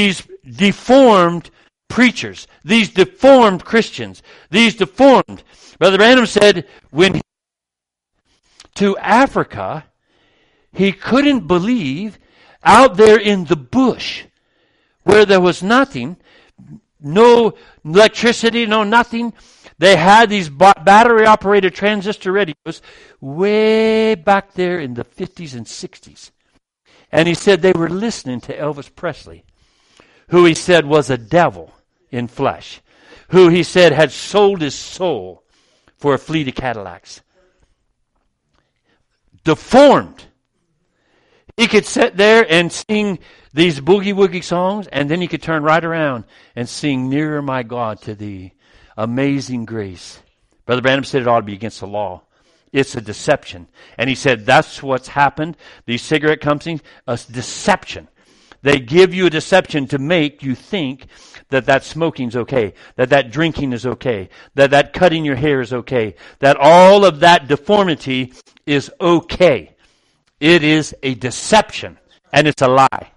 deformed preachers, these deformed Christians, these deformed. Brother Branham said when to Africa, he couldn't believe out there in the bush where there was nothing, no electricity, no nothing. They had these battery-operated transistor radios way back there in the 50s and 60s. And he said they were listening to Elvis Presley, who he said was a devil in flesh, who he said had sold his soul for a fleet of Cadillacs. Deformed. He could sit there and sing these boogie-woogie songs, and then he could turn right around and sing Nearer My God to Thee, Amazing Grace. Brother Branham said it ought to be against the law. It's a deception. And he said that's what's happened. These cigarette companies, a deception. They give you a deception to make you think that smoking's okay, that drinking is okay, that cutting your hair is okay, that all of that deformity is okay. It is a deception, and it's a lie.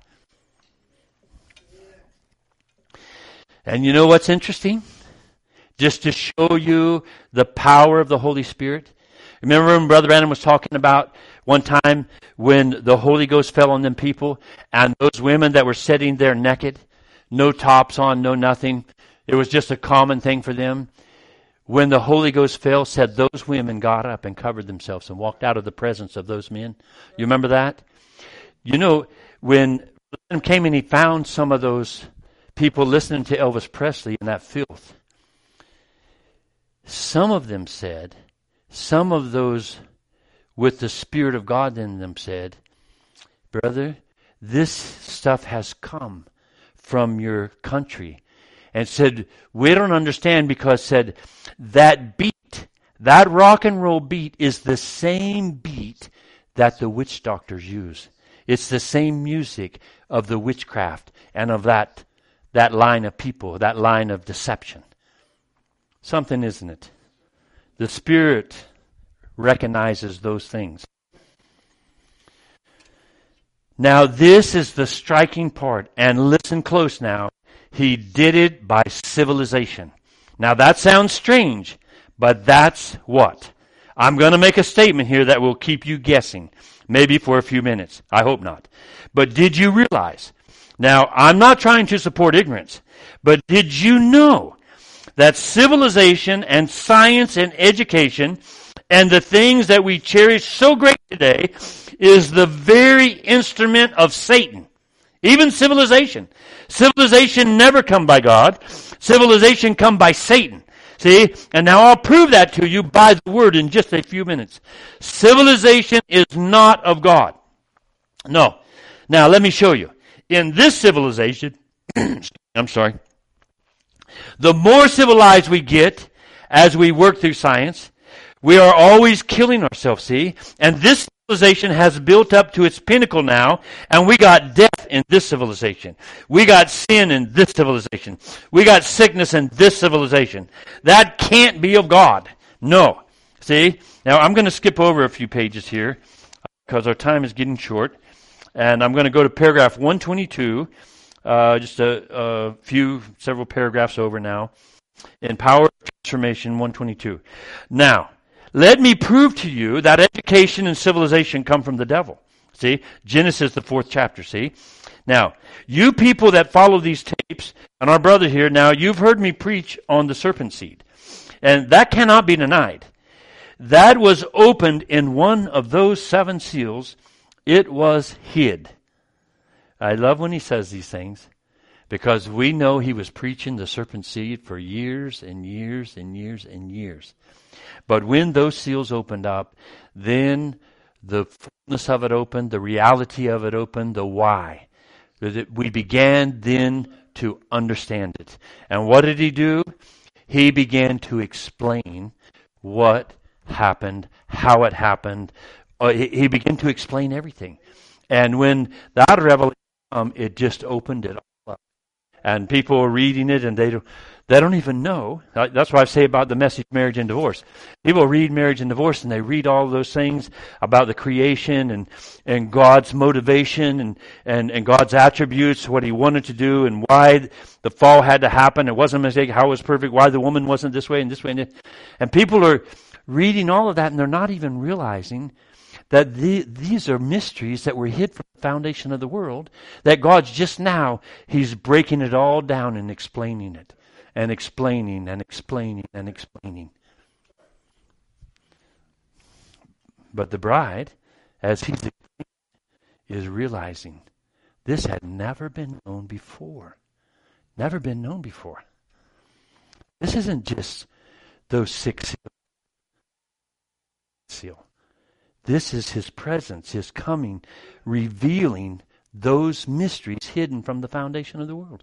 And you know what's interesting? Just to show you the power of the Holy Spirit. Remember when Brother Branham was talking about one time when the Holy Ghost fell on them people and those women that were sitting there naked, no tops on, no nothing. It was just a common thing for them. When the Holy Ghost fell, said those women got up and covered themselves and walked out of the presence of those men. You remember that? You know, when Branham came and he found some of those people listening to Elvis Presley in that filth, some of them said, some of those with the Spirit of God in them said, brother, this stuff has come from your country. And said, we don't understand because said, that beat, that rock and roll beat is the same beat that the witch doctors use. It's the same music of the witchcraft and of that line of people, that line of deception. Something, isn't it? The Spirit recognizes those things. Now this is the striking part, and listen close now. He did it by civilization. Now that sounds strange, but that's what. I'm going to make a statement here that will keep you guessing, maybe for a few minutes. I hope not. But did you realize? Now, I'm not trying to support ignorance, but did you know that civilization and science and education and the things that we cherish so great today is the very instrument of Satan? Even civilization. Civilization never come by God. Civilization come by Satan. See? And now I'll prove that to you by the word in just a few minutes. Civilization is not of God. No. Now let me show you. In this civilization, I'm sorry, the more civilized we get as we work through science, we are always killing ourselves, see? And this civilization has built up to its pinnacle now, and we got death in this civilization. We got sin in this civilization. We got sickness in this civilization. That can't be of God. No. See? Now I'm going to skip over a few pages here because our time is getting short. And I'm going to go to paragraph 122, just several paragraphs over now, in Power of Transformation 122. Now, let me prove to you that education and civilization come from the devil. See? Genesis, the 4th chapter, see? Now, you people that follow these tapes, and our brother here, now you've heard me preach on the serpent seed. And that cannot be denied. That was opened in one of those 7 seals. It was hid. I love when he says these things because we know he was preaching the serpent seed for years and years and years and years. But when those seals opened up, then the fullness of it opened, the reality of it opened, the why. We began then to understand it. And what did he do? He began to explain what happened, how it happened. He began to explain everything. And when that revelation it just opened it all up. And people are reading it and they don't even know. That's what I say about the message marriage and divorce. People read marriage and divorce and they read all those things about the creation and God's motivation and God's attributes, what he wanted to do and why the fall had to happen. It wasn't a mistake, how it was perfect, why the woman wasn't this way and this way. And people are reading all of that and they're not even realizing that these are mysteries that were hid from the foundation of the world, that God's just now, he's breaking it all down and explaining it, and explaining and explaining and explaining. But the bride, as he's is realizing this had never been known before. Never been known before. This isn't just those 6 seals. This is his presence, his coming, revealing those mysteries hidden from the foundation of the world.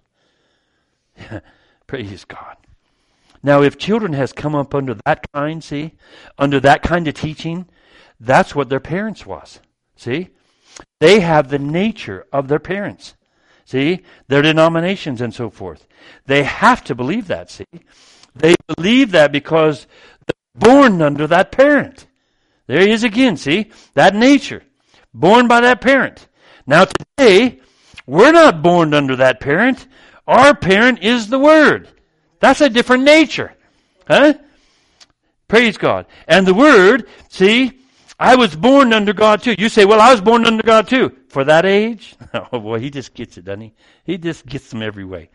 Praise God. Now, if children has come up under that kind, under that kind of teaching, that's what their parents was. See? They have the nature of their parents. See? Their denominations and so forth. They have to believe that, see? They believe that because they're born under that parent. There he is again, see? That nature. Born by that parent. Now today, we're not born under that parent. Our parent is the Word. That's a different nature. Huh? Praise God. And the Word, see, I was born under God too. You say, well, I was born under God too. For that age? Oh boy, he just gets it, doesn't he? He just gets them every way.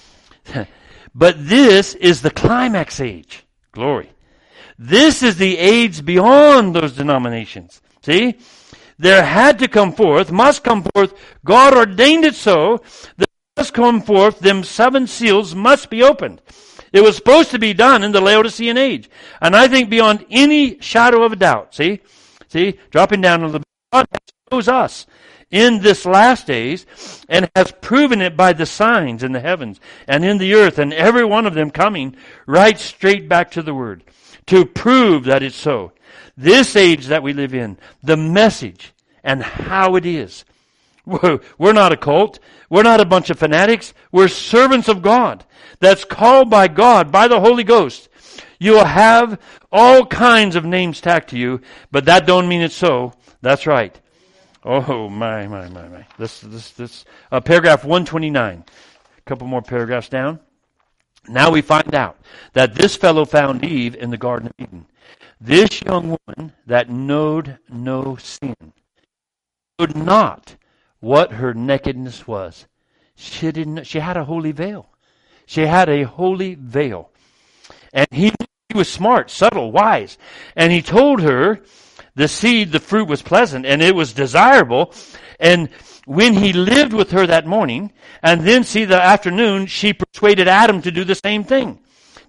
But this is the climax age. Glory. This is the age beyond those denominations. See? There had to come forth, must come forth, God ordained it so, that must come forth, them 7 seals must be opened. It was supposed to be done in the Laodicean age. And I think beyond any shadow of a doubt, see, dropping down a little bit, God shows us in this last days and has proven it by the signs in the heavens and in the earth and every one of them coming right straight back to the Word. To prove that it's so. This age that we live in, the message and how it is. We're not a cult. We're not a bunch of fanatics. We're servants of God. That's called by God, by the Holy Ghost. You will have all kinds of names tacked to you, but that don't mean it's so. That's right. Oh, my. This paragraph 129. A couple more paragraphs down. Now we find out that this fellow found Eve in the Garden of Eden. This young woman that knowed no sin, knew not what her nakedness was. She had a holy veil. She had a holy veil. And he was smart, subtle, wise. And he told her the seed, the fruit was pleasant and it was desirable. And when he lived with her that morning, and then the afternoon, she persuaded Adam to do the same thing.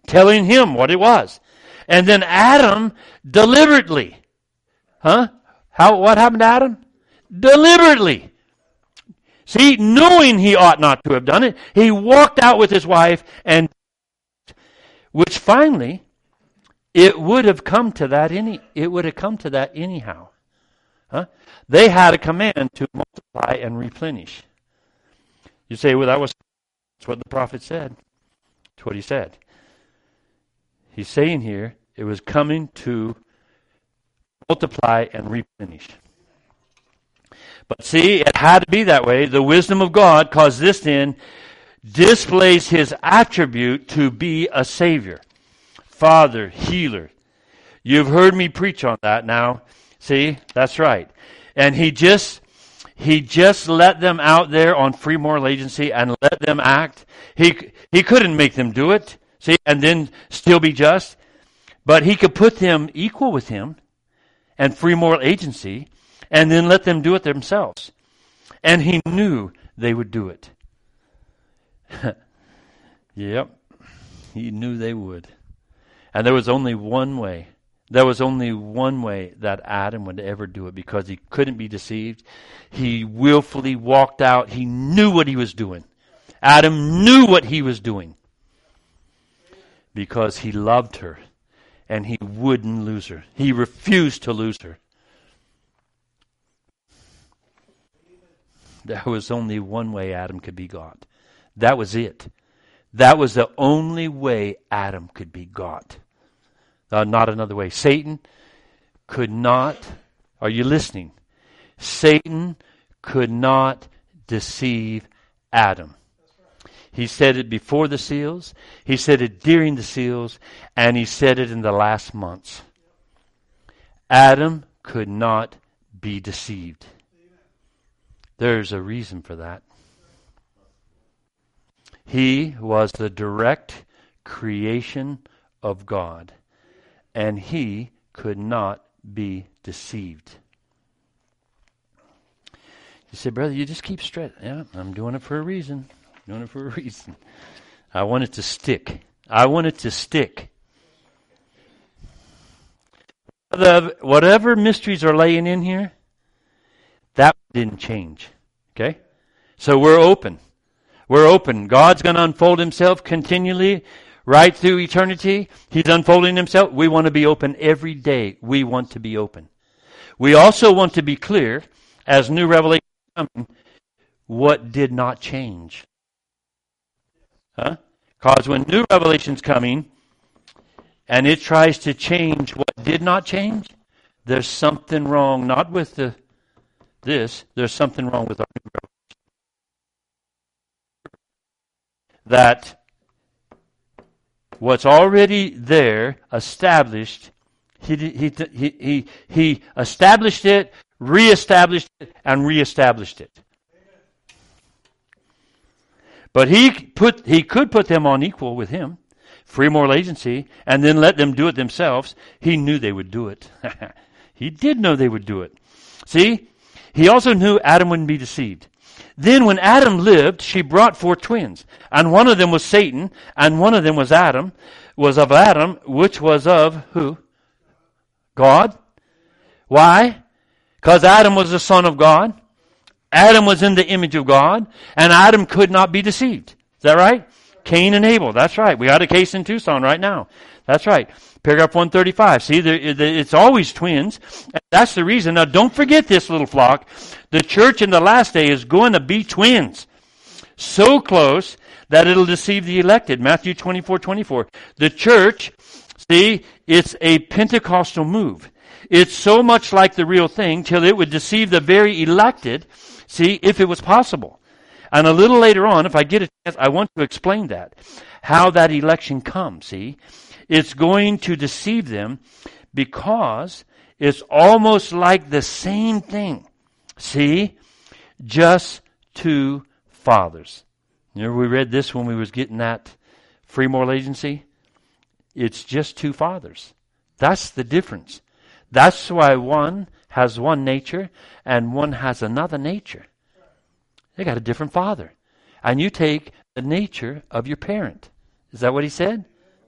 telling him what it was. And then Adam deliberately, what happened to Adam? Deliberately. See, knowing he ought not to have done it, he walked out with his wife, and which finally, it would have come to that anyhow. They had a command to multiply and replenish. You say, well, that's what the prophet said. That's what he said. He's saying here, it was coming to multiply and replenish. But see, it had to be that way. The wisdom of God caused this then displays his attribute to be a Savior, Father, healer. You've heard me preach on that now. See, that's right. And he just let them out there on free moral agency and let them act. He couldn't make them do it, see, and then still be just. But he could put them equal with him and free moral agency and then let them do it themselves. And he knew they would do it. Yep. He knew they would. And there was only one way. There was only one way that Adam would ever do it, because he couldn't be deceived. He willfully walked out. He knew what he was doing. Adam knew what he was doing because he loved her and he wouldn't lose her. He refused to lose her. There was only one way Adam could be got. That was it. That was the only way Adam could be got. Not another way. Satan could not, are you listening? Satan could not deceive Adam. He said it before the seals, he said it during the seals, and he said it in the last months. Adam could not be deceived. There's a reason for that. He was the direct creation of God, and he could not be deceived. You say, brother, you just keep straight. Yeah, I'm doing it for a reason. Doing it for a reason. I want it to stick. I want it to stick. Whatever mysteries are laying in here, that didn't change. Okay? So we're open. We're open. God's going to unfold himself continually right through eternity. He's unfolding himself. We want to be open every day. We want to be open. We also want to be clear, as new revelation is coming, what did not change. Because when new revelation's coming, and it tries to change what did not change, there's something wrong, not with this, there's something wrong with our new revelation. That what's already there, established, he established it, reestablished it, and reestablished it. But he could put them on equal with him, free moral agency, and then let them do it themselves. He knew they would do it. He did know they would do it. See, he also knew Adam wouldn't be deceived. Then when Adam lived, she brought forth twins. And one of them was Satan, and one of them was of Adam, which was of who? God. Why? Because Adam was the son of God. Adam was in the image of God, and Adam could not be deceived. Is that right? Cain and Abel. That's right. We got a case in Tucson right now. That's right. Paragraph 135. See, it's always twins. And that's the reason. Now, don't forget this, little flock. The church in the last day is going to be twins. So close that it'll deceive the elected. Matthew 24:24. The church, see, it's a Pentecostal move. It's so much like the real thing till it would deceive the very elected, see, if it was possible. And a little later on, if I get a chance, I want to explain that. How that election comes, see. It's going to deceive them because it's almost like the same thing. See? Just two fathers. Remember we read this when we was getting that free moral agency? It's just two fathers. That's the difference. That's why one has one nature and one has another nature. They got a different father. And you take the nature of your parent. Is that what he said?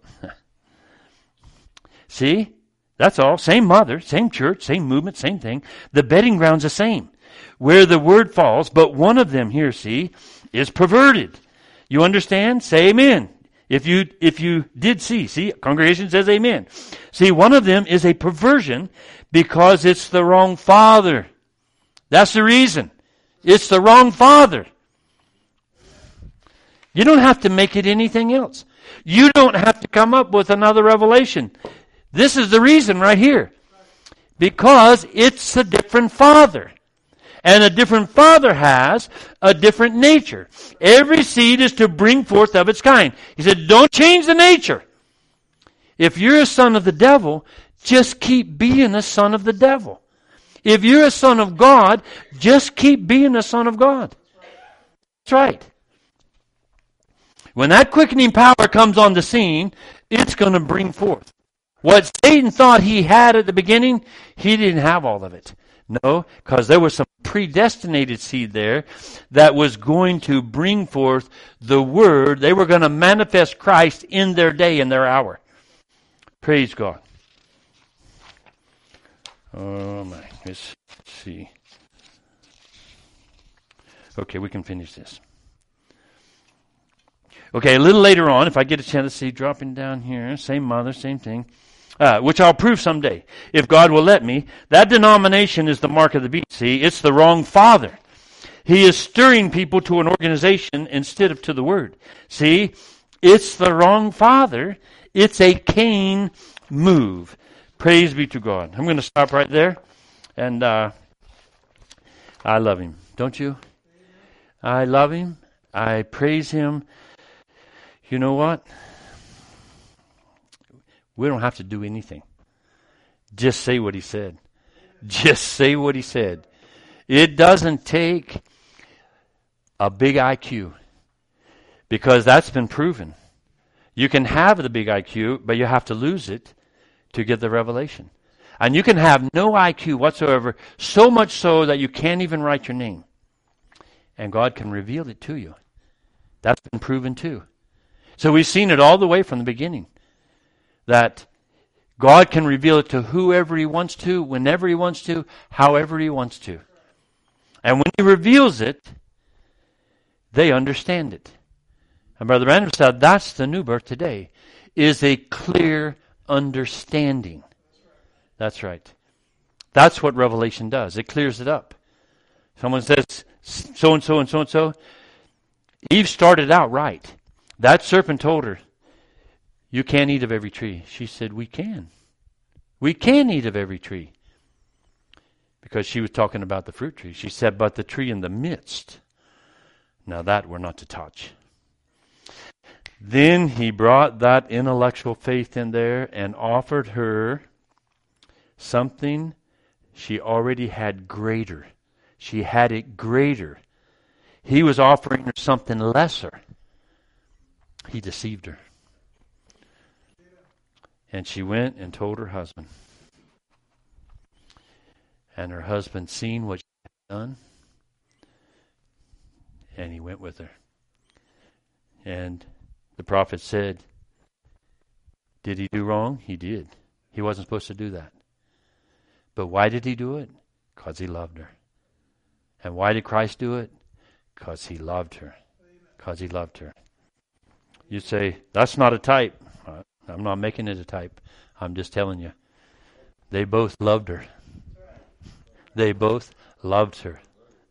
See? That's all. Same mother, same church, same movement, same thing. The bedding ground's the same. Where the word falls, but one of them here, see, is perverted. You understand? Say amen. If you did see, congregation says amen. See, one of them is a perversion because it's the wrong father. That's the reason. It's the wrong father. You don't have to make it anything else. You don't have to come up with another revelation. This is the reason right here. Because it's a different father. And a different father has a different nature. Every seed is to bring forth of its kind. He said, don't change the nature. If you're a son of the devil, just keep being a son of the devil. If you're a son of God, just keep being a son of God. That's right. When that quickening power comes on the scene, it's going to bring forth. What Satan thought he had at the beginning, he didn't have all of it. No, because there was some predestinated seed there that was going to bring forth the Word. They were going to manifest Christ in their day, in their hour. Praise God. Oh my, let's see. Okay, we can finish this. Okay, a little later on, if I get a chance to see, dropping down here, same mother, same thing. Which I'll prove someday, if God will let me. That denomination is the mark of the beast. See, it's the wrong father. He is stirring people to an organization instead of to the Word. See, it's the wrong father. It's a Cain move. Praise be to God. I'm going to stop right there. And I love Him. Don't you? I love Him. I praise Him. You know what? We don't have to do anything. Just say what He said. Just say what He said. It doesn't take a big IQ, because that's been proven. You can have the big IQ, but you have to lose it to get the revelation. And you can have no IQ whatsoever, so much so that you can't even write your name. And God can reveal it to you. That's been proven too. So we've seen it all the way from the beginning. That God can reveal it to whoever He wants to, whenever He wants to, however He wants to. And when He reveals it, they understand it. And Brother Branham said that's the new birth today, is a clear understanding. That's right. That's what revelation does. It clears it up. Someone says so-and-so and so-and-so. Eve started out right. That serpent told her, you can't eat of every tree. She said, we can. We can eat of every tree. Because she was talking about the fruit tree. She said, but the tree in the midst, now that we're not to touch. Then he brought that intellectual faith in there and offered her something she already had greater. She had it greater. He was offering her something lesser. He deceived her. And she went and told her husband. And her husband seen what she had done. And he went with her. And the prophet said, did he do wrong? He did. He wasn't supposed to do that. But why did he do it? Because he loved her. And why did Christ do it? Because He loved her. Because He loved her. You say, that's not a type. I'm not making it a type. I'm just telling you. They both loved her. They both loved her.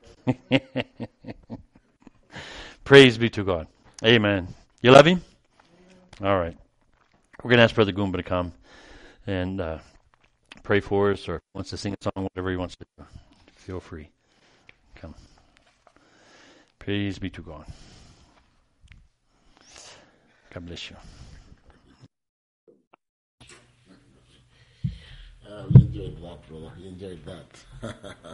Praise be to God. Amen. You love Him? All right. We're going to ask Brother Goomba to come and pray for us, or if he wants to sing a song, whatever he wants to do. Feel free. Come. Praise be to God. God bless you. We enjoyed that, brother. We enjoyed that.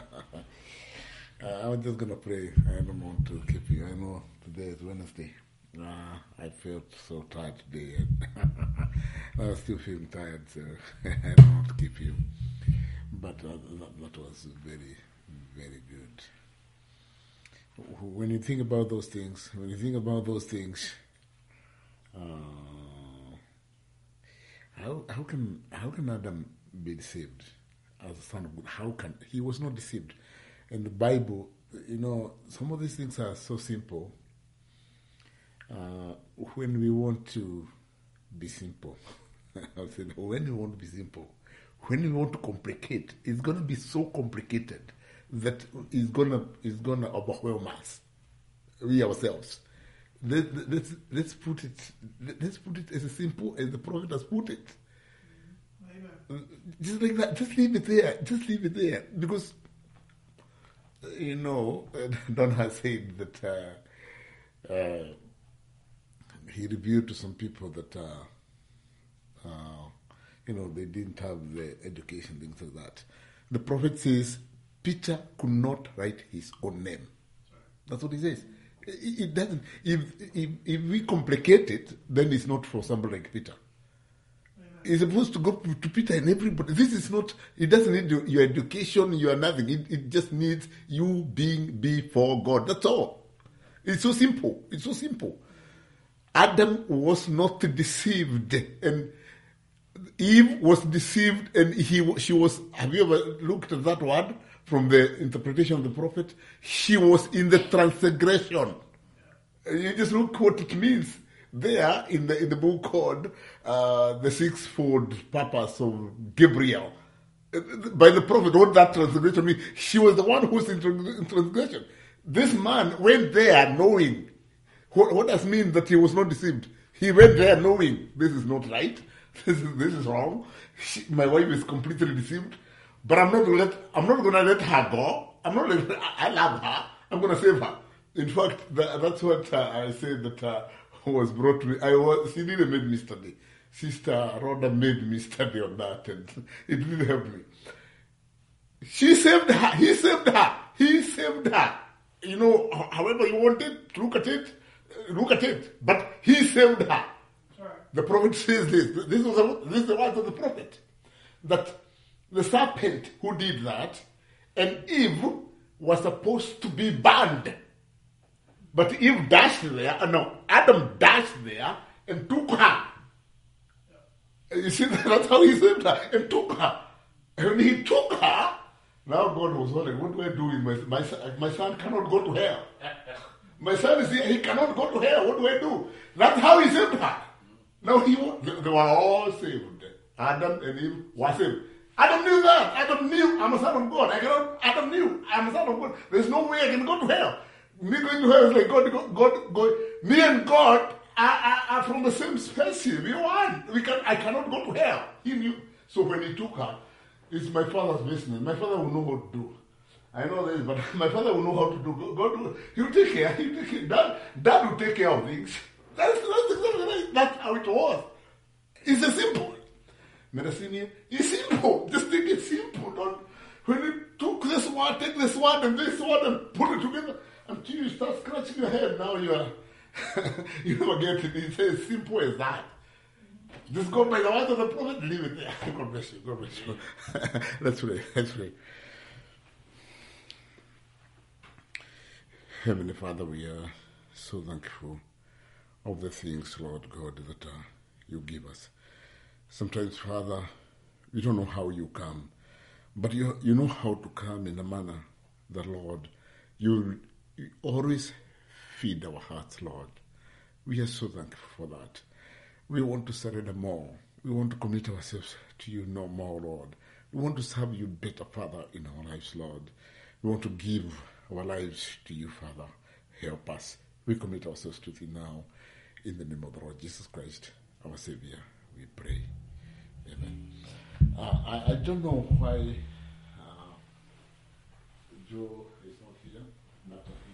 I'm just going to pray. I don't want to keep you. I know today is Wednesday. I felt so tired today. I was still feeling tired, so I don't want to keep you. But that was very, very good. When you think about those things, how can Adam be deceived as a son of God? How can he was not deceived? In the Bible, some of these things are so simple. When we want to be simple, I said, when we want to be simple, when we want to complicate, it's going to be so complicated that it's gonna overwhelm us, we ourselves. Let's put it as simple as the prophet has put it. Just like that. Just leave it there. Because Don has said that he revealed to some people that they didn't have the education, things like that. The prophet says Peter could not write his own name. That's what he says. It doesn't. If we complicate it, then it's not for somebody like Peter. It's supposed to go to Peter and everybody. This is not. It doesn't need your education. You are nothing. It just needs you being before God. That's all. It's so simple. Adam was not deceived, and Eve was deceived, and she was. Have you ever looked at that word from the interpretation of the prophet? She was in the transgression. You just look what it means there in the book called the sixfold purpose of Gabriel. By the prophet, what that transgression means? She was the one who was in transgression. This man went there knowing. What does mean that he was not deceived? He went there knowing this is not right. This is wrong. My wife is completely deceived. But I'm not going to let her go. I love her. I'm going to save her. In fact, that's what I said that was brought to me. She didn't make me study. Sister Rhoda made me study on that, and it didn't help me. She saved her. He saved her. He saved her. However you want it, look at it. But he saved her. Right. The prophet says this. This is the words of the prophet. That the serpent who did that, and Eve was supposed to be banned. But Eve dashed there, Adam dashed there and took her. You see, that's how he saved her, and took her. And when he took her, now God was wondering, what do I do with my son cannot go to hell. My son is here, he cannot go to hell, what do I do? That's how he saved her. Now they were all saved. Adam and Eve were saved. Adam knew that. Adam knew I'm a son of God. Adam knew I'm a son of God. There's no way I can go to hell. Me going to hell is like God. Me and God are from the same species. We one. I cannot go to hell. He knew. So when he took her, it's my father's business. My father will know what to do. I know this, but my father will know how to do. God will. He'll take care. Dad will take care of things. That's exactly right. That's how it was. It's a simple. Medicine is simple. Just take it simple. When you took this one, take this one and put it together, until you start scratching your head, now you never get it. It's as simple as that. Just go by the word of the prophet, leave it there. God bless you. God bless you. Let's pray. Heavenly Father, we are so thankful of the things, Lord God, that you give us. Sometimes, Father, we don't know how you come, but you know how to come in a manner that, Lord, you always feed our hearts, Lord. We are so thankful for that. We want to surrender more. We want to commit ourselves to you no more, Lord. We want to serve you better, Father, in our lives, Lord. We want to give our lives to you, Father. Help us. We commit ourselves to thee now. In the name of the Lord Jesus Christ, our Savior, we pray. Amen. I don't know why Joe is not here.